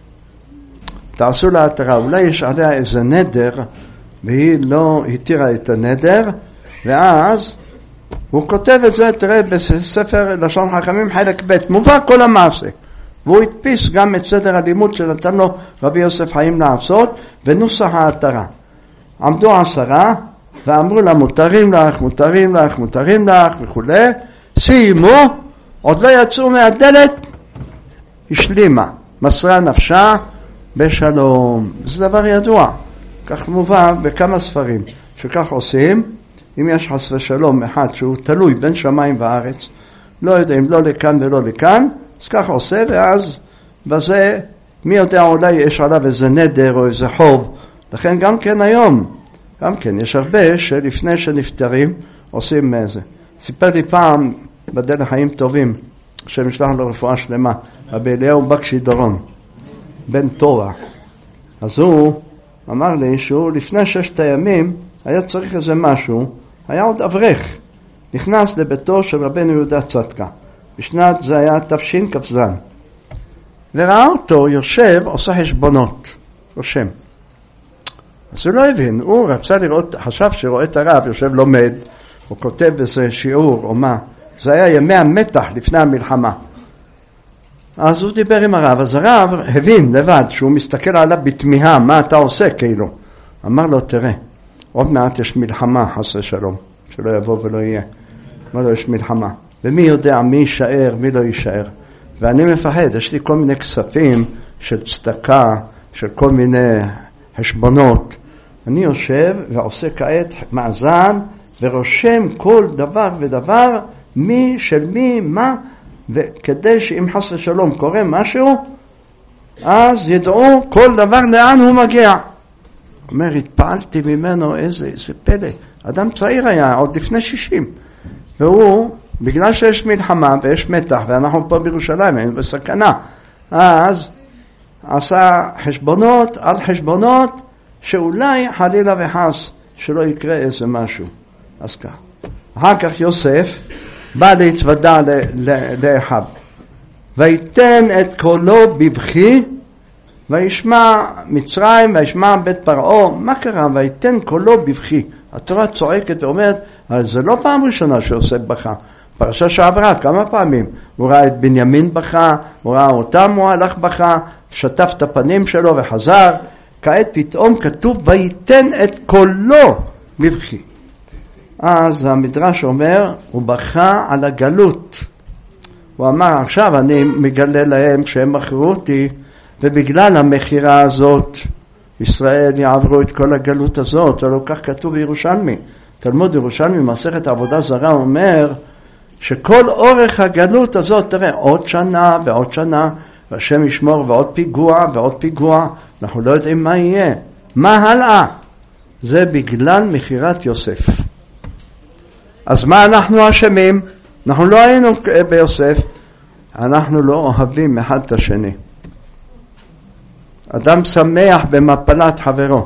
תעשו לה התרה, אולי יש עליה איזה נדר והיא לא התירה את הנדר, ואז הוא כותב את זה, תראה בספר לשון חכמים חלק ב', מובא כל המעשה, והוא הדפיס גם את סדר הלימוד שנתן לו רבי יוסף חיים לעשות, ונוסח ההתרה. עמדו 10 ואמרו לה מותרים לך, מותרים לך, מותרים לך וכו'. סיימו, עוד לא יצאו מהדלת, השלימה, מסרה נפשה בשלום. זה דבר ידוע, כך מובא בכמה ספרים, שכך עושים. אם יש חס ושלום אחד שהוא תלוי בין שמיים וארץ, לא יודעים לא לכאן ולא לכאן, אז כך עושה, ואז בזה מי יודע, אולי יש עליו איזה נדר או איזה חוב. לכן גם כן היום, גם כן יש הרבה שלפני שנפטרים עושים איזה. סיפר לי פעם בדל החיים טובים, שמשלח לו רפואה שלמה, רבי אליהו בקשי דורון, בן תורה. אז הוא אמר לי שהוא לפני 6 הימים היה צריך איזה משהו, היה עוד אברך, נכנס לביתו של רבנו יהודה צדקה, בשנת זה היה תפשין כפזן, וראה אותו יושב עושה חשבונות, רושם. אז הוא לא הבין, הוא רצה לראות, חשב שרואה את הרב יושב לומד, הוא כותב איזה שיעור או מה, זה היה ימי המתח לפני המלחמה. אז הוא דיבר עם הרב, אז הרב הבין לבד שהוא מסתכל עליו בתמיהה, מה אתה עושה כאילו. אמר לו, תראה, עוד מעט יש מלחמה, חס ושלום, שלא יבוא ולא יהיה. אמר לו, יש מלחמה, ומי יודע מי יישאר, מי לא יישאר. ואני מפחד, יש לי כל מיני כספים של צדקה, של כל מיני חשבונות. אני יושב ועושה כעת מאזן, ורושם כל דבר ודבר, מי של מי, מה, וכדי שאם חס ושלום קורה משהו, אז ידעו כל דבר לאן הוא מגיע. אומר, התפעלתי ממנו, איזה פלא. אדם צעיר היה, עוד לפני 60. והוא, בגלל שיש מלחמה ויש מתח, ואנחנו פה בירושלים, היינו בסכנה, אז עשה חשבונות על חשבונות, שאולי חלילה וחס שלא יקרה איזה משהו. אז כך. אחר כך יוסף בא להתוודע לאחיו, ויתן את קולו בבכי, וישמע מצרים, וישמע בית פרעה. מה קרה? ויתן קולו בבכי. התורה צועקת ואומרת, זה לא פעם ראשונה שיוסף בכה. פרשה שעברה כמה פעמים. הוא ראה את בנימין בכה, הוא ראה אותם, הוא הלך בכה, שטף את הפנים שלו וחזר. כעת פתאום כתוב, ויתן את קולו בבכי. אז המדרש אומר, הוא בכה על הגלות. הוא אמר, עכשיו אני מגלה להם שהם מכרו אותי, ובגלל המחירה הזאת, ישראל יעברו את כל הגלות הזאת. ולא כך כתוב בירושלמי. תלמוד ירושלמי, מסכת עבודה זרה, אומר, שכל אורך הגלות הזאת, תראה, עוד שנה ועוד שנה, והשם ישמור, ועוד פיגוע ועוד פיגוע, אנחנו לא יודעים מה יהיה. מה הלאה? זה בגלל מחירת יוסף. אז מה אנחנו אשמים? אנחנו לא היינו ביוסף, אנחנו לא אוהבים אחד את השני. אדם שמח במפלת חברו.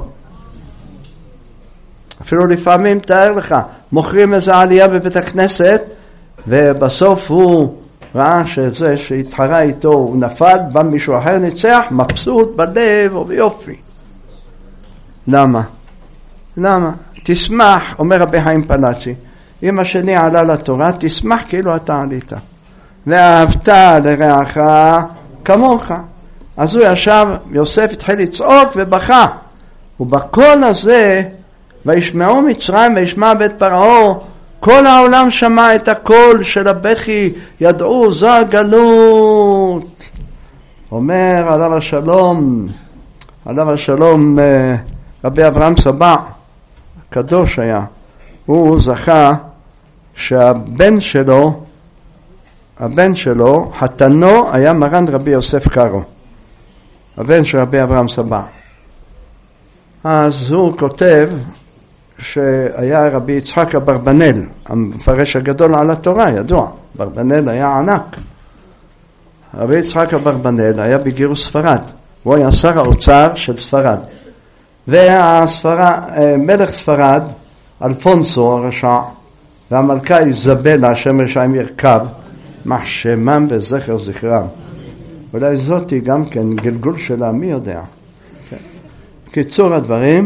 אפילו לפעמים תאר לך, מוכרים איזו עלייה בבית הכנסת, ובסוף הוא ראה שזה שהתחרה איתו, הוא נפל, בא מישהו אחר ניצח, מבסוט בלב וביופי. למה? תשמח, אומר רבי חיים פלאצ'י, אם השני עלה לתורה, תשמח כאילו אתה עלית. ואהבת לרעך כמוך. אז הוא ישב, יוסף התחיל לצעוק ובכה. ובקול הזה, וישמעו מצרים וישמע בית פרעה, כל העולם שמע את הקול של הבכי, ידעו זו הגלות. אומר עליו השלום רבי אברהם סבא, קדוש היה, הוא זכה שהבן שלו, חתנו היה מרן רבי יוסף קארו, הבן של רבי אברהם סבא. אז הוא כותב שהיה רבי יצחק אברבנאל, המפרש הגדול על התורה, ידוע, אברבנאל היה ענק. רבי יצחק אברבנאל היה בגירוש ספרד, הוא היה שר האוצר של ספרד. מלך ספרד, אלפונסו הרשע, והמלכה איזבלה, השם רשעים ירכב, מחשמם וזכר זכרם. אולי זאתי גם כן גלגול שלה, מי יודע. קיצור הדברים,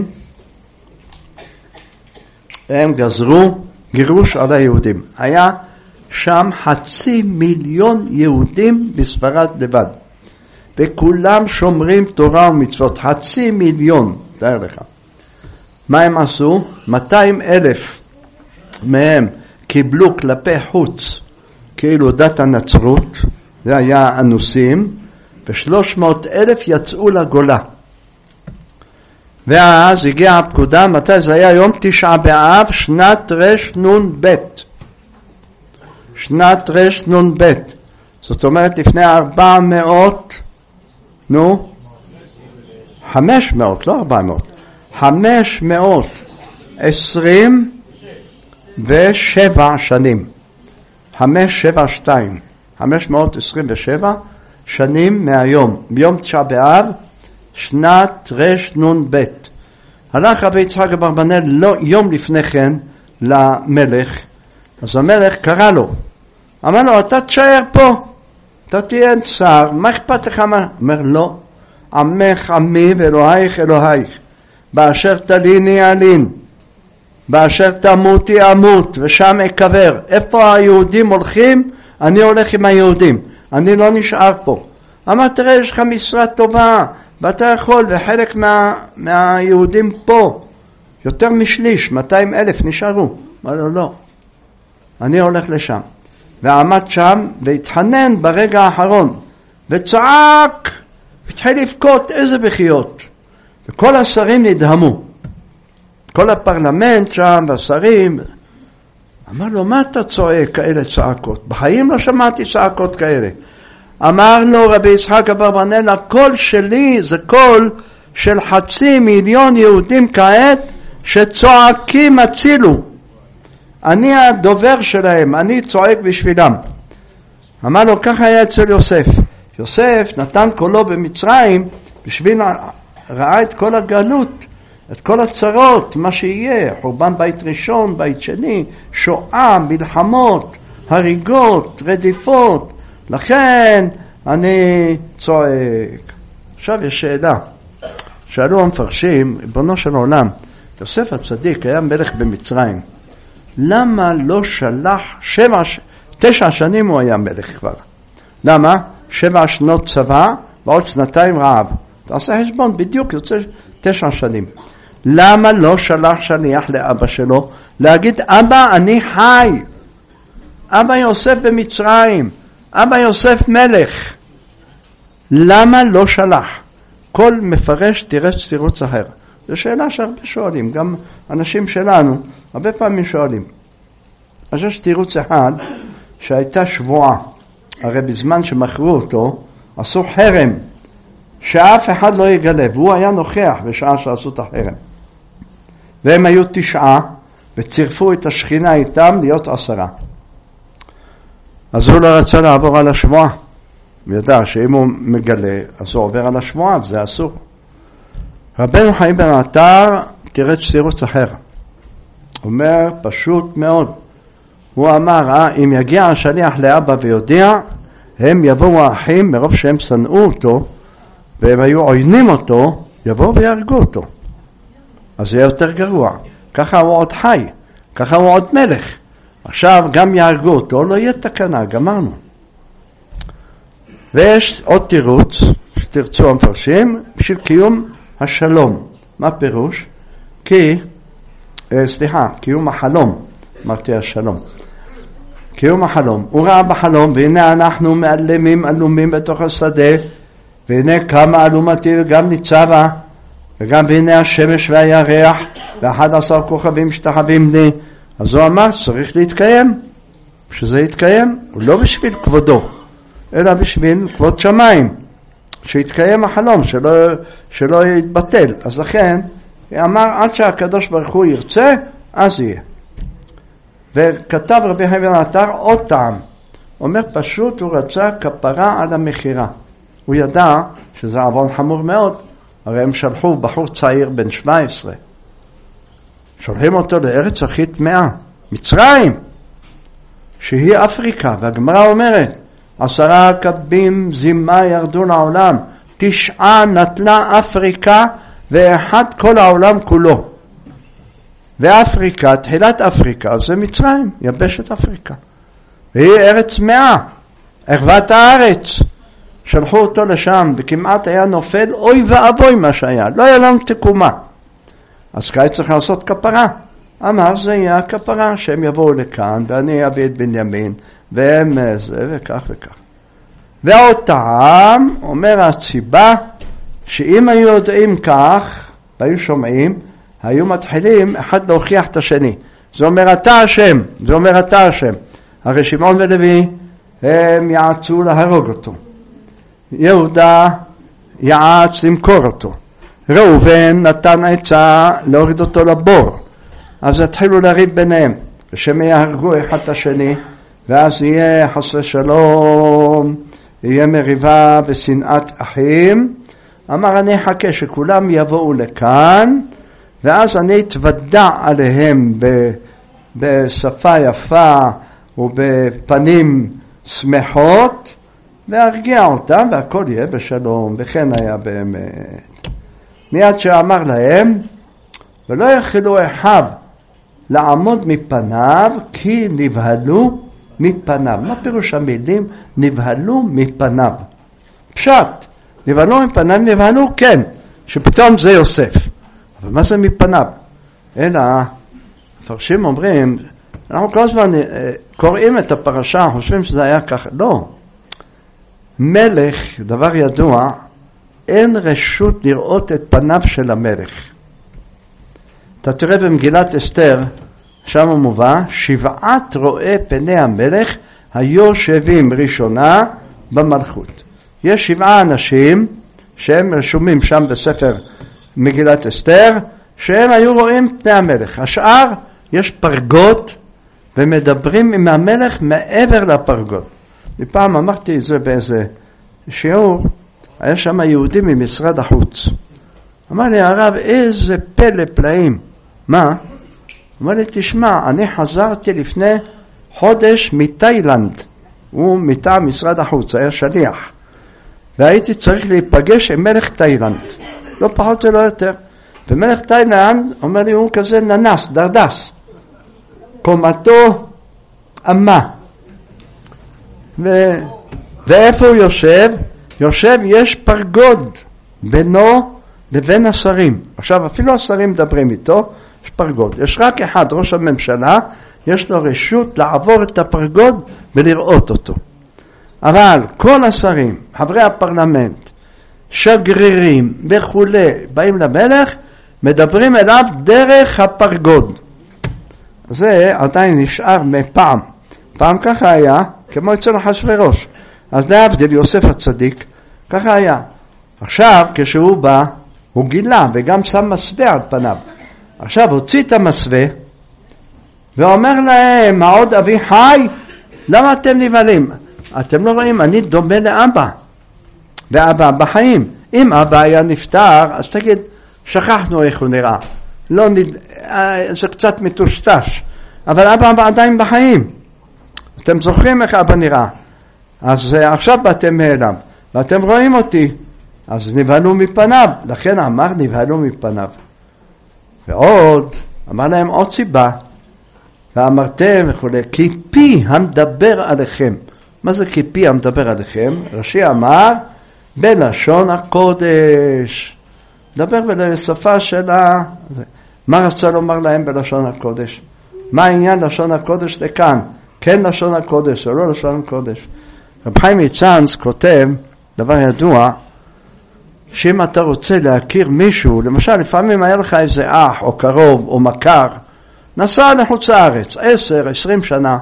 הם גזרו גירוש על היהודים. היה שם 500,000 יהודים בספרד לבד. וכולם שומרים תורה ומצוות. 500,000, תאר לך. מה הם עשו? 200,000 מהם קיבלו כלפי חוץ, כאילו דת הנצרות, זה היה אנוסים, ו300,000 יצאו לגולה. ואז הגיעה הפקודה, מתי זה היה? יום 9 באב, שנת רנ"ב. שנת רנ"ב. זאת אומרת לפני 500, לא 400. 527 שנים. 527 שנים מהיום. ביום 9 באב, שנת רנ"ב. הלך רבי יצחק אברבנאל יום לפני כן למלך. אז המלך קרא לו. אמר לו, אתה תשאר פה. אתה תהיה שר. מה אכפת לך? אומר, לא. עמך עמי ואלוהיך אלוהיך. באשר תליני אלין. באשר תמותי אמות. ושם אקבר. איפה היהודים הולכים? אני הולך עם היהודים. אני לא נשאר פה. אמר, תראה, יש לך משרה טובה. ואתה יכול, וחלק מהיהודים פה, יותר משליש, 200,000 נשארו. אמר לו, לא. אני הולך לשם. ועמד שם, והתחנן ברגע האחרון. וצעק, והתחיל לבכות, איזה בכיות. וכל השרים נדהמו. כל הפרלמנט שם, והשרים. אמר לו, מה אתה צועק כאלה צעקות? בחיים לא שמעתי צעקות כאלה. אמר לו רבי יצחק אברבנאל, הקול שלי זה קול של 500,000 יהודים כעת שצועקים הצילו. אני הדובר שלהם, אני צועק בשבילם. אמר לו, ככה היה אצל יוסף. יוסף נתן קולו במצרים בשביל ראה את כל הגלות, את כל הצרות, מה שיהיה, חורבן בית ראשון, בית שני, שואה, מלחמות, הריגות, רדיפות. לכן אני צועק. עכשיו יש שאלה. שאלו המפרשים, ריבונו של עולם, יוסף הצדיק היה מלך במצרים. למה לא שלח 9 שנים הוא היה מלך כבר? למה? 7 שנות צבא ועוד 2 רעב. תעשה חשבון, בדיוק יוצא 9 שנים. למה לא שלח שליח לאבא שלו להגיד, אבא אני חי, אבא יוסף במצרים, אבא יוסף מלך? למה לא שלח? כל מפרש תירץ תירוץ אחר. זו שאלה שהרבה שואלים, גם אנשים שלנו הרבה פעמים שואלים. אז יש תירוץ אחד שהייתה שבועה, הרי בזמן שמכרו אותו עשו חרם שאף אחד לא יגלה, והוא היה נוכח בשעה שעשו את החרם. והם היו 9, וצירפו את השכינה איתם להיות 10. אז הוא לא רצה לעבור על השמועה. הוא ידע שאם הוא מגלה, אז הוא עובר על השמועה, זה אסור. רבנו חיים בן עטר תירץ תירוץ אחר. הוא אומר, פשוט מאוד. הוא אמר, אם יגיע השליח לאבא ויודיע, הם יבואו האחים מרוב שהם שנאו אותו, והם היו עוינים אותו, יבואו ויהרגו אותו. אז זה יהיה יותר גרוע. ככה הוא עוד חי, ככה הוא עוד מלך. עכשיו גם יהרגו אותו, לא יהיה תקנה, גמרנו. ויש עוד תירוץ, שתרצו המפרשים, בשביל קיום השלום. מה פירוש? קיום החלום, אמרתי השלום. קיום החלום. הוא ראה בחלום, והנה אנחנו מאלמים אלומים בתוך השדה, והנה כמה אלומתי וגם ניצבה, וגם והנה השמש והירח, ו11 כוכבים שתחווים לי. אז הוא אמר, צריך להתקיים. שזה יתקיים, הוא לא בשביל כבודו, אלא בשביל כבוד שמיים. שיתקיים החלום, שלא יתבטל. אז לכן, הוא אמר, עד שהקדוש ברוך הוא ירצה, אז יהיה. וכתב רבי חיים בן עטר עוד טעם. אומר פשוט, הוא רצה כפרה על המחירה. הוא ידע שזה עוון חמור מאוד. הרי הם שלחו בחור צעיר בן 17. שולחים אותו לארץ הכי טמאה, מצרים, שהיא אפריקה. והגמרא אומרת, 10 קבים זימה ירדו לעולם, 9 נטלה אפריקה, ואחד כל העולם כולו. ואפריקה, תחילת אפריקה, זה מצרים, יבשת אפריקה. והיא ארץ טמאה, ערוות הארץ. שלחו אותו לשם, וכמעט היה נופל, אוי ואבוי מה שהיה, לא היה לנו תקומה. אז כאן צריך לעשות כפרה. אמר, זה יהיה הכפרה, שהם יבואו לכאן, ואני אביא את בנימין, והם זה, וכך וכך. ועוד טעם, אומר הסיבה, שאם היו יודעים כך, והיו שומעים, היו מתחילים אחד להוכיח את השני. זה אומר אתה השם, זה אומר אתה השם. הרי שמעון ולוי, הם יעצו להרוג אותו. יהודה יעץ למכור אותו. ראובן נתן עצה להוריד אותו לבור. אז התחילו לריב ביניהם, ושהם יהרגו אחד את השני, ואז יהיה חסר שלום, יהיה מריבה ושנאת אחים. אמר, אני אחכה שכולם יבואו לכאן, ואז אני אתוודע עליהם בשפה יפה ובפנים שמחות, והרגיע אותם, והכל יהיה בשלום. וכן היה באמת. מיד שאמר להם, ולא יכלו אחיו לעמוד מפניו, כי נבהלו מפניו. מה פירוש המילים? נבהלו מפניו. פשט, נבהלו מפניו, נבהלו כן, שפתאום זה יוסף. אבל מה זה מפניו? אלא, הפרשים אומרים, אנחנו כל הזמן קוראים את הפרשה, חושבים שזה היה ככה. לא. מלך, דבר ידוע, אין רשות לראות את פניו של המלך. אתה תראה במגילת אסתר, שם מובא, 7 רואי פני המלך היושבים ראשונה במלכות. יש 7 אנשים שהם רשומים שם בספר מגילת אסתר, שהם היו רואים פני המלך. השאר יש פרגות ומדברים עם המלך מעבר לפרגות. פעם אמרתי את זה באיזה שיעור, היה שם יהודי ממשרד החוץ. אמר לי הרב, איזה פלא פלאים. מה? אמר לי, תשמע, אני חזרתי לפני חודש מתאילנד. הוא מטעם משרד החוץ, היה שליח. והייתי צריך להיפגש עם מלך תאילנד. לא פחות ולא יותר. ומלך תאילנד, אומר לי, הוא כזה ננס, דרדס. קומתו אמה. ואיפה הוא יושב? יושב, יש פרגוד בינו לבין השרים. עכשיו, אפילו השרים מדברים איתו, יש פרגוד. יש רק אחד, ראש הממשלה, יש לו רשות לעבור את הפרגוד ולראות אותו. אבל כל השרים, חברי הפרלמנט, שגרירים וכו', באים למלך, מדברים אליו דרך הפרגוד. זה עדיין נשאר מפעם. פעם ככה היה, כמו אצל אחשוורוש. אז להבדיל יוסף הצדיק, ככה היה. עכשיו, כשהוא בא, הוא גילה, וגם שם מסווה על פניו. עכשיו הוציא את המסווה, ואומר להם, העוד אבי חי, למה אתם נבהלים? אתם לא רואים, אני דומה לאבא, ואבא בחיים. אם אבא היה נפטר, אז תגיד, שכחנו איך הוא נראה. זה קצת מטושטש, אבל אבא עדיין בחיים. אתם זוכרים איך אבא נראה? אז עכשיו באתם מאליו, ואתם רואים אותי, אז נבהלו מפניו. לכן אמר נבהלו מפניו. ועוד, אמר להם עוד סיבה, ואמרתם וכו', כי פי המדבר עליכם. מה זה כי פי המדבר עליכם? רש"י אמר, בלשון הקודש. דבר בשפה שלה. מה רצה לומר להם בלשון הקודש? מה העניין לשון הקודש לכאן? כן לשון הקודש או לא לשון הקודש? רב חיים מצאנז כותב, דבר ידוע, שאם אתה רוצה להכיר מישהו, למשל לפעמים היה לך איזה אח או קרוב או מכר, נסע לחוץ לארץ 10-20 שנה,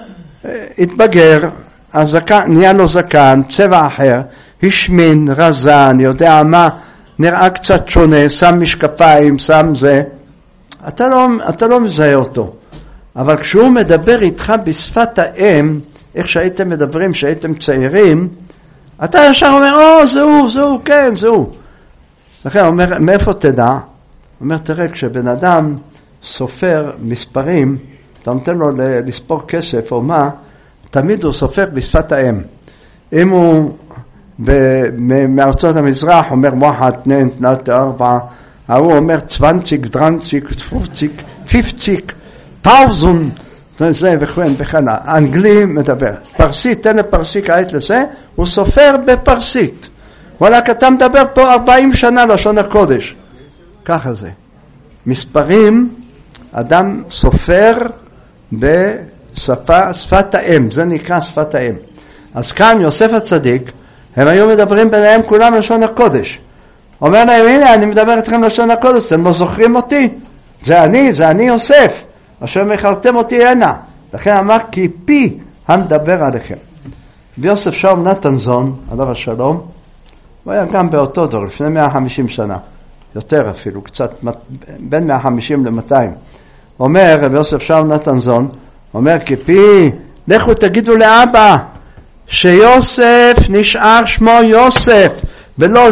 התבגר, נהיה לו זקן, צבע אחר, השמין, רזן, יודע מה, נראה קצת שונה, שם משקפיים, שם זה, אתה לא מזהה אותו. אבל כשהוא מדבר איתך בשפת האם, איך שהייתם מדברים, שהייתם צעירים, אתה ישר אומר, זהו, כן, זהו. לכן אומר, מאיפה תדע? אומר, תראה, כשבן אדם סופר מספרים, אתה נותן לו לספור כסף או מה, תמיד הוא סופר בשפת האם. אם הוא מארצות המזרח אומר 1, 2, 3, 4, הוא אומר 20, 30, 50, 1000, זה וכן. האנגלי מדבר. פרסית, תן לפרסי כעת לזה, הוא סופר בפרסית. וואלק, אתה מדבר פה 40 שנה לשון הקודש. ככה זה. מספרים, אדם סופר בשפת האם, זה נקרא שפת האם. אז כאן יוסף הצדיק, הם היו מדברים ביניהם כולם לשון הקודש. אומר להם, הנה, אני מדבר איתכם לשון הקודש, אתם לא זוכרים אותי? זה אני יוסף, אשר מכרתם אותי הנה. לכן אמר, כי פי המדבר עליכם. ויוסף שאול נתנזון, עליו השלום, הוא היה גם באותו דור, לפני 150 שנה, יותר אפילו, קצת, בין 150 ל-200. אומר, רבי יוסף שאול נתנזון, אומר, כי פי, לכו תגידו לאבא, שיוסף נשאר שמו יוסף, ולא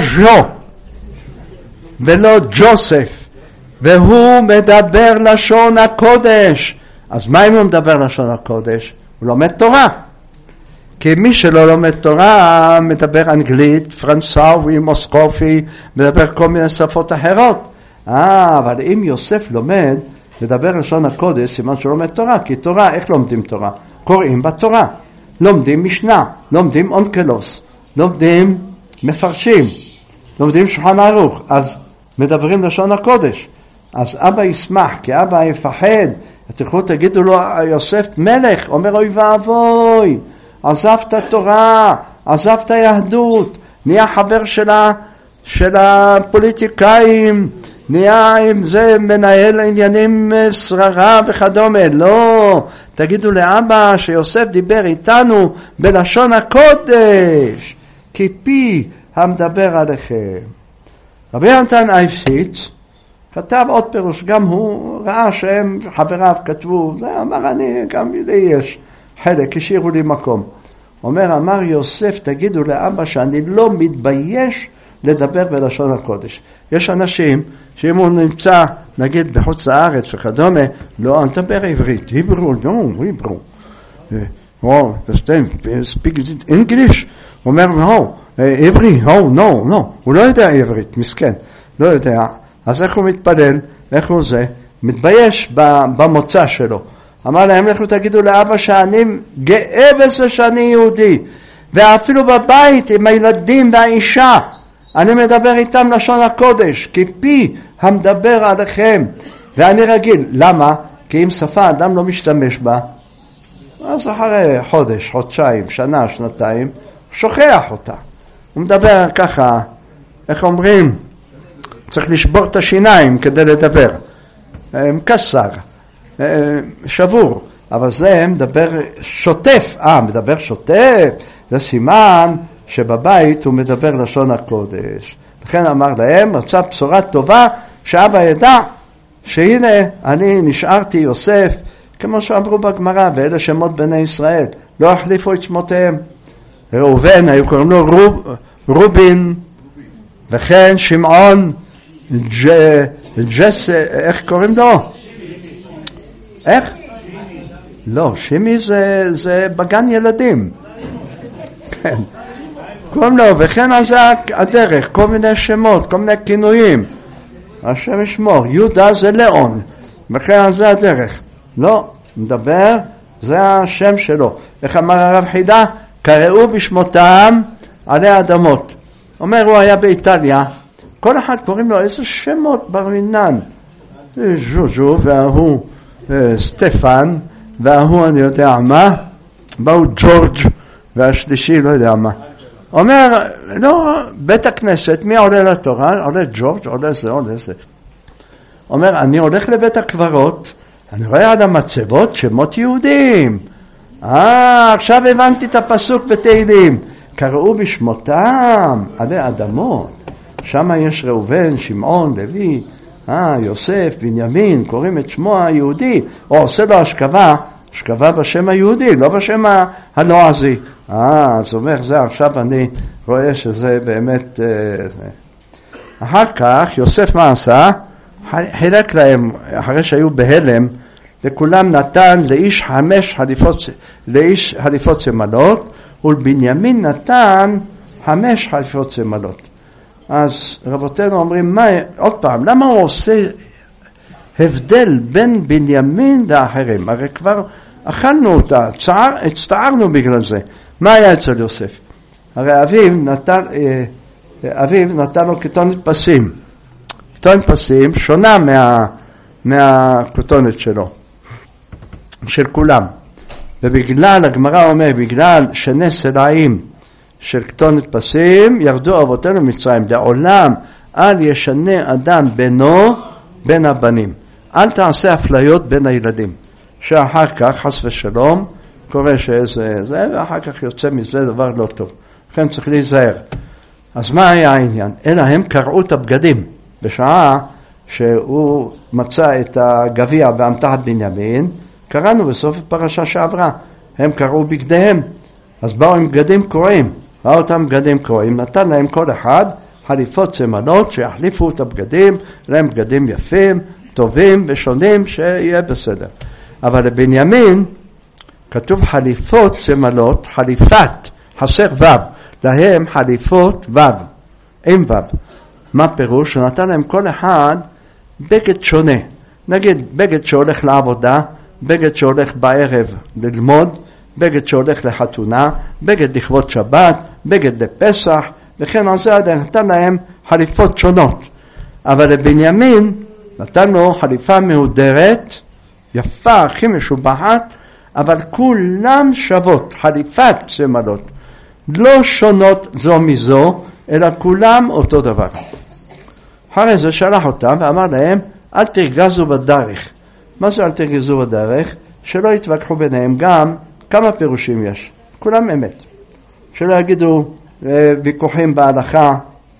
ג'וסף, והוא מדבר לשון הקודש. אז מה אם הוא מדבר לשון הקודש? הוא לומד תורה. כי מי שלא לומד תורה מדבר אנגלית, פרנסאוי, מוסקופי, מדבר כל מיני שפות אחרות. אבל אם יוסף לומד, מדבר לשון הקודש, סימן שהוא לומד תורה. כי תורה, איך לומדים תורה? קוראים בתורה. לומדים משנה, לומדים אונקלוס, לומדים מפרשים, לומדים שולחן ערוך. אז מדברים לשון הקודש. אז אבא ישמח, כי אבא יפחד. תלכו תגידו לו, יוסף מלך, אומר אוי ואבוי, עזב את התורה, עזב את היהדות, נהיה חבר של הפוליטיקאים, נהיה עם זה מנהל עניינים שררה וכדומה. לא, תגידו לאבא שיוסף דיבר איתנו בלשון הקודש, כי פי המדבר עליכם. רבי יונתן אייבשיץ כתב עוד פירוש, גם הוא ראה שהם חבריו כתבו, זה אמר אני גם יש חלק, השאירו לי מקום. אמר יוסף, תגידו לאבא שאני לא מתבייש לדבר בלשון הקודש. יש אנשים שאם הוא נמצא נגיד בחוץ לארץ וכדומה, לא, נדבר עברית, היברו, לא, היברו. speak English? הוא אומר, לא, עברי, לא, הוא לא יודע עברית, מסכן, לא יודע. אז איך הוא מתפלל? איך הוא זה? מתבייש במוצא שלו. אמר להם, לכו תגידו לאבא שאני גאה בזה שאני יהודי, ואפילו בבית עם הילדים והאישה, אני מדבר איתם לשון הקודש, כי פי המדבר עליכם, ואני רגיל. למה? כי אם שפה אדם לא משתמש בה, אז אחרי חודש, חודשיים, שנה, שנתיים, הוא שוכח אותה. הוא מדבר ככה, איך אומרים? צריך לשבור את השיניים כדי לדבר. קסר, שבור. אבל זה מדבר שוטף. מדבר שוטף. זה סימן שבבית הוא מדבר לשון הקודש. לכן אמר להם, רצה בשורה טובה שאבא ידע שהנה אני נשארתי יוסף, כמו שאמרו בגמרא, ואלה שמות בני ישראל, לא החליפו את שמותיהם. ראובן, היו קוראים לו רובין, וכן שמעון, איך קוראים לו? איך? לא, שימי זה בגן ילדים. כן. קוראים לו, וכן על זה הדרך, כל מיני שמות, כל מיני כינויים. השם ישמור, יהודה זה לאון, וכן על זה הדרך. לא, מדבר, זה השם שלו. איך אמר הרב חידה? קראו בשמותם עלי האדמות. אומר, הוא היה באיטליה, כל אחד קוראים לו איזה שמות ברמינן. ז'וז'ו, וההוא סטפן, וההוא אני יודע מה, באו ג'ורג' והשלישי לא יודע מה. אומר, לא, בית הכנסת, מי עולה לתורה? עולה ג'ורג', עולה זה, עולה זה. אומר, אני הולך לבית הקברות, אני רואה על המצבות שמות יהודים. עכשיו הבנתי את הפסוק בתהילים. קראו בשמותם עלי אדמות. שם יש ראובן, שמעון, לוי, יוסף, בנימין, קוראים את שמו היהודי, או עושה לו השכבה בשם היהודי, לא בשם הלועזי. אז אומר, זה עכשיו אני רואה שזה באמת... אחר כך יוסף מה עשה? חילק להם, אחרי שהיו בהלם, לכולם נתן לאיש 5 חליפות צמלות, ולבנימין נתן 5 חליפות צמלות. אז רבותינו אומרים, עוד פעם, למה הוא עושה הבדל בין בנימין לאחרים? הרי כבר אכלנו אותה, הצטערנו בגלל זה. מה היה אצל יוסף? הרי אביו נתן לו כתונת פסים. כתונת פסים שונה מהכתונת שלו, של כולם. ובגלל, הגמרא אומר, בגלל שני סלעים של כתונת פסים, ירדו אבותינו מצרים. לעולם אל ישנה אדם בינו בין הבנים. אל תעשה אפליות בין הילדים. שאחר כך, חס ושלום, קורה שזה זה, ואחר כך יוצא מזה דבר לא טוב. לכן צריך להיזהר. אז מה היה העניין? אלא הם קרעו את הבגדים. בשעה שהוא מצא את הגביע באמתחת בנימין, קראנו בסוף הפרשה שעברה. הם קרעו בגדיהם. אז באו עם בגדים קרועים. ראו אותם בגדים קרועים. נתן להם כל אחד חליפות צמלות שיחליפו את הבגדים, להם בגדים יפים, טובים ושונים, שיהיה בסדר. אבל לבנימין כתוב חליפות צמלות, חליפת, חסר ו', להם חליפות ו', עם ו'. מה פירוש? שנתן להם כל אחד בגד שונה. נגיד בגד שהולך לעבודה, בגד שהולך בערב ללמוד, בגד שהולך לחתונה, בגד לכבוד שבת, בגד לפסח, וכן על זה נתן להם חליפות שונות. אבל לבנימין נתן לו חליפה מהודרת, יפה, הכי משובחת, אבל כולם שוות, חליפת צמלות, לא שונות זו מזו, אלא כולם אותו דבר. אחרי זה שלח אותם ואמר להם, אל תרגזו בדרך. מה זה אל תרגזו בדרך? שלא יתווכחו ביניהם. גם כמה פירושים יש, כולם אמת. שלא יגידו ויכוחים בהלכה,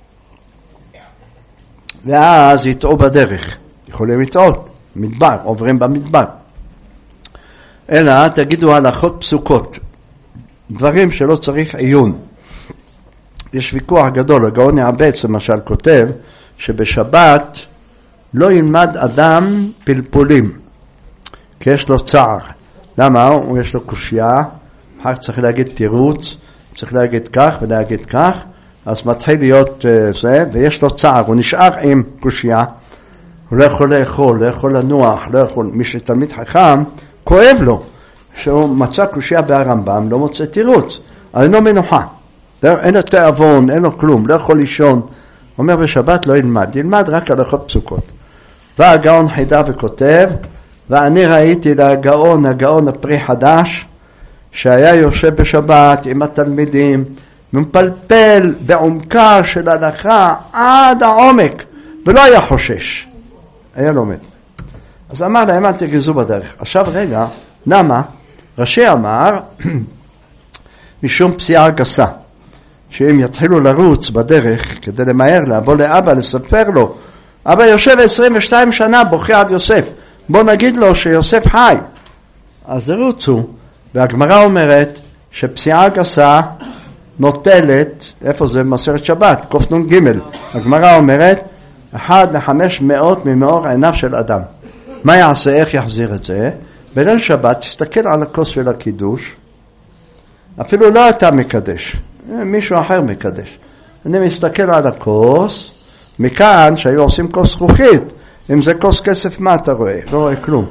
ואז יטעו בדרך. יכולים לטעות, מדבר, עוברים במדבר. אלא תגידו הלכות פסוקות, דברים שלא צריך עיון. יש ויכוח גדול, הגאון יעבץ למשל כותב, שבשבת לא ילמד אדם פלפולים, כי יש לו צער. למה? הוא יש לו קושיה, אחר צריך להגיד תירוץ, צריך להגיד כך ולהגיד כך, אז מתחיל להיות זה, ויש לו צער, הוא נשאר עם קושיה, הוא לא יכול לאכול, לא יכול לנוח, לא יכול, מי שתלמיד חכם, כואב לו, שהוא מצא קושיה בהרמב"ם, לא מוצא תירוץ, אבל אינו מנוחה, אין לו תאבון, אין לו כלום, לא יכול לישון, אומר בשבת לא ילמד רק הלכות פסוקות. והגאון חידה וכותב, ואני ראיתי לגאון, הגאון הפרי חדש, שהיה יושב בשבת עם התלמידים, ומפלפל בעומקה של הלכה עד העומק, ולא היה חושש, היה לומד. אז אמר להם, אל תרגזו בדרך. עכשיו רגע, למה? רש"י אמר, משום פסיעה גסה, שאם יתחילו לרוץ בדרך, כדי למהר לבוא לאבא, לספר לו, אבל יושב 22 שנה בוכה עד יוסף. בוא נגיד לו שיוסף חי. אז רוצו, והגמרא אומרת שפסיעה גסה נוטלת, איפה זה? מסכת שבת, קנ"ג. הגמרא אומרת 1/500 ממאור עיניו של אדם. מה יעשה? איך יחזיר את זה? בליל שבת תסתכל על הכוס של הקידוש, אפילו לא אתה מקדש, מישהו אחר מקדש. אני מסתכל על הכוס, מכאן שהיו עושים כוס זכוכית, אם זה כוס כסף מה אתה רואה? לא רואה כלום.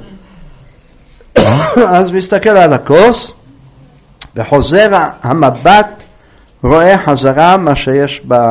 אז מסתכל על הכוס, וחוזר המבט, רואה חזרה מה שיש ב...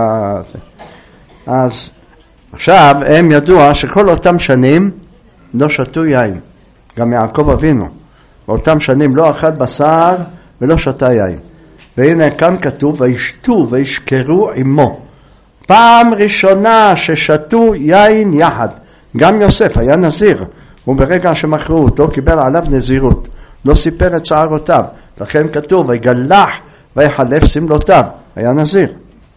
אז עכשיו הם ידוע שכל אותם שנים לא שתו יין, גם יעקב אבינו, באותם שנים לא אכל בשר ולא שתה יין. והנה כאן כתוב, וישתו וישכרו עמו. פעם ראשונה ששתו יין יחד. גם יוסף היה נזיר, וברגע שמכרו אותו קיבל עליו נזירות, לא סיפר את שערותיו, לכן כתוב ויגלח ויחלף סמלותיו, היה נזיר.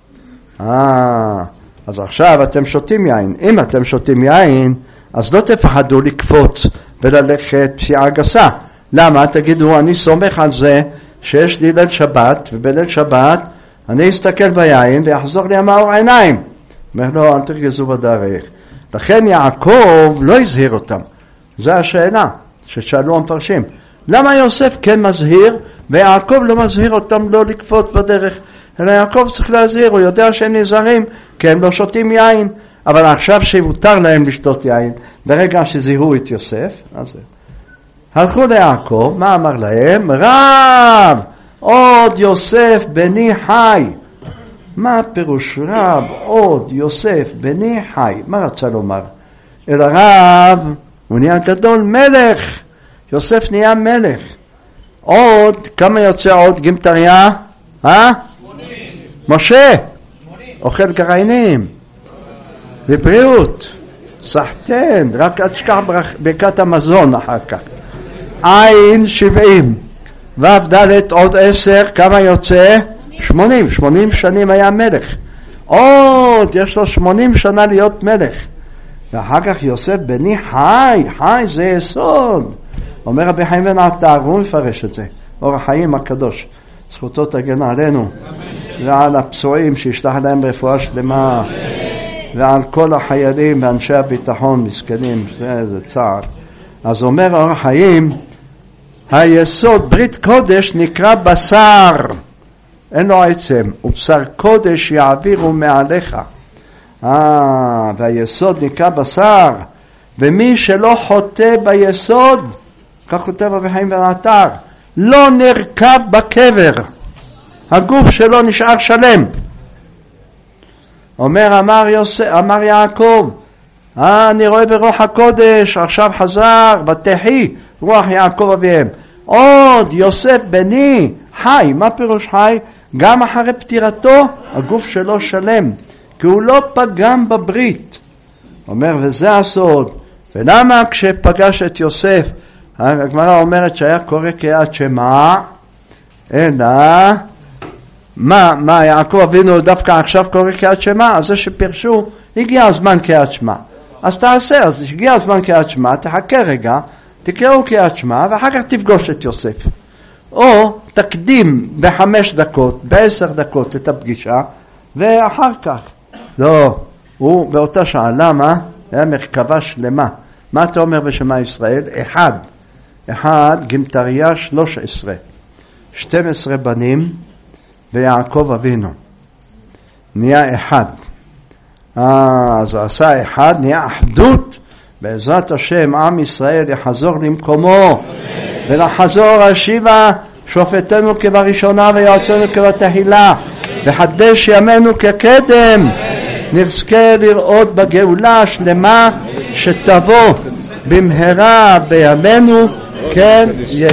אז עכשיו אתם שותים יין. אם אתם שותים יין, אז לא תפחדו לקפוץ וללכת פסיעה גסה. למה? תגידו, אני סומך על זה שיש לי ליל שבת, ובליל שבת אני אסתכל ביין ויחזור לי המאור עיניים. אומר לו, אל תרגזו בדרך. לכן יעקב לא הזהיר אותם. זו השאלה ששאלו המפרשים. למה יוסף כן מזהיר ויעקב לא מזהיר אותם לא לקפוץ בדרך? אלא יעקב צריך להזהיר, הוא יודע שהם נזהרים כי הם לא שותים יין. אבל עכשיו שהותר להם לשתות יין, ברגע שזיהו את יוסף, אז הלכו ליעקב, מה אמר להם? רב, עוד יוסף בני חי. מה פירוש רב, עוד יוסף בני חי? מה רצה לומר? אלא רב, הוא נהיה גדול, מלך. יוסף נהיה מלך. עוד, כמה יוצא עוד גמטריה? 80. משה, 80. אוכל גרעינים. בבריאות, סחתן, רק אל תשכח ברכת המזון אחר כך. עין 70, ו' עוד 10, כמה יוצא? 80, 80 שנים היה מלך. עוד, יש לו 80 שנה להיות מלך. ואחר כך יוסף בני חי, חי זה יסוד. אומר רבי חיים בן עטר, הוא מפרש את זה, אור החיים הקדוש. זכותו תגן עלינו, ועל הפצועים שישלח להם רפואה שלמה. ועל כל החיילים ואנשי הביטחון מסכנים, זה צער. אז אומר אור החיים, היסוד ברית קודש נקרא בשר, אין לו עצם, ובשר קודש יעבירו מעליך. והיסוד נקרא בשר, ומי שלא חוטא ביסוד, כך כותב רבי חיים בן עטר, לא נרכב בקבר, הגוף שלו נשאר שלם. אמר יעקב, אני רואה ברוח הקודש, עכשיו חזר, בתחי, רוח יעקב אביהם. עוד יוסף בני חי, מה פירוש חי? גם אחרי פטירתו, הגוף שלו שלם, כי הוא לא פגם בברית. אומר, וזה הסוד. ולמה כשפגש את יוסף, הגמרא אומרת שהיה קורא קריאת שמע, אלא... מה יעקב אבינו דווקא עכשיו קורא קריאת שמע? אז זה שפרשו, הגיע הזמן קריאת שמע. אז תעשה, אז הגיע הזמן קריאת שמע, תחכה רגע, תקראו קריאת שמע, ואחר כך תפגוש את יוסף. או תקדים ב5 דקות, ב10 דקות את הפגישה, ואחר כך. לא, הוא באותה שעה, למה? היה מרכבה שלמה. מה אתה אומר בשמע ישראל? אחד, גמטריה 13. 12 בנים, ויעקב אבינו נהיה אחד. אז עשה אחד, נהיה אחדות. בעזרת השם עם ישראל יחזור למקומו, ולחזור השיבה שופטנו כבראשונה ויועצנו כבתחילה, וחדש ימינו כקדם. נזכה לראות בגאולה שלמה שתבוא במהרה בימינו. כן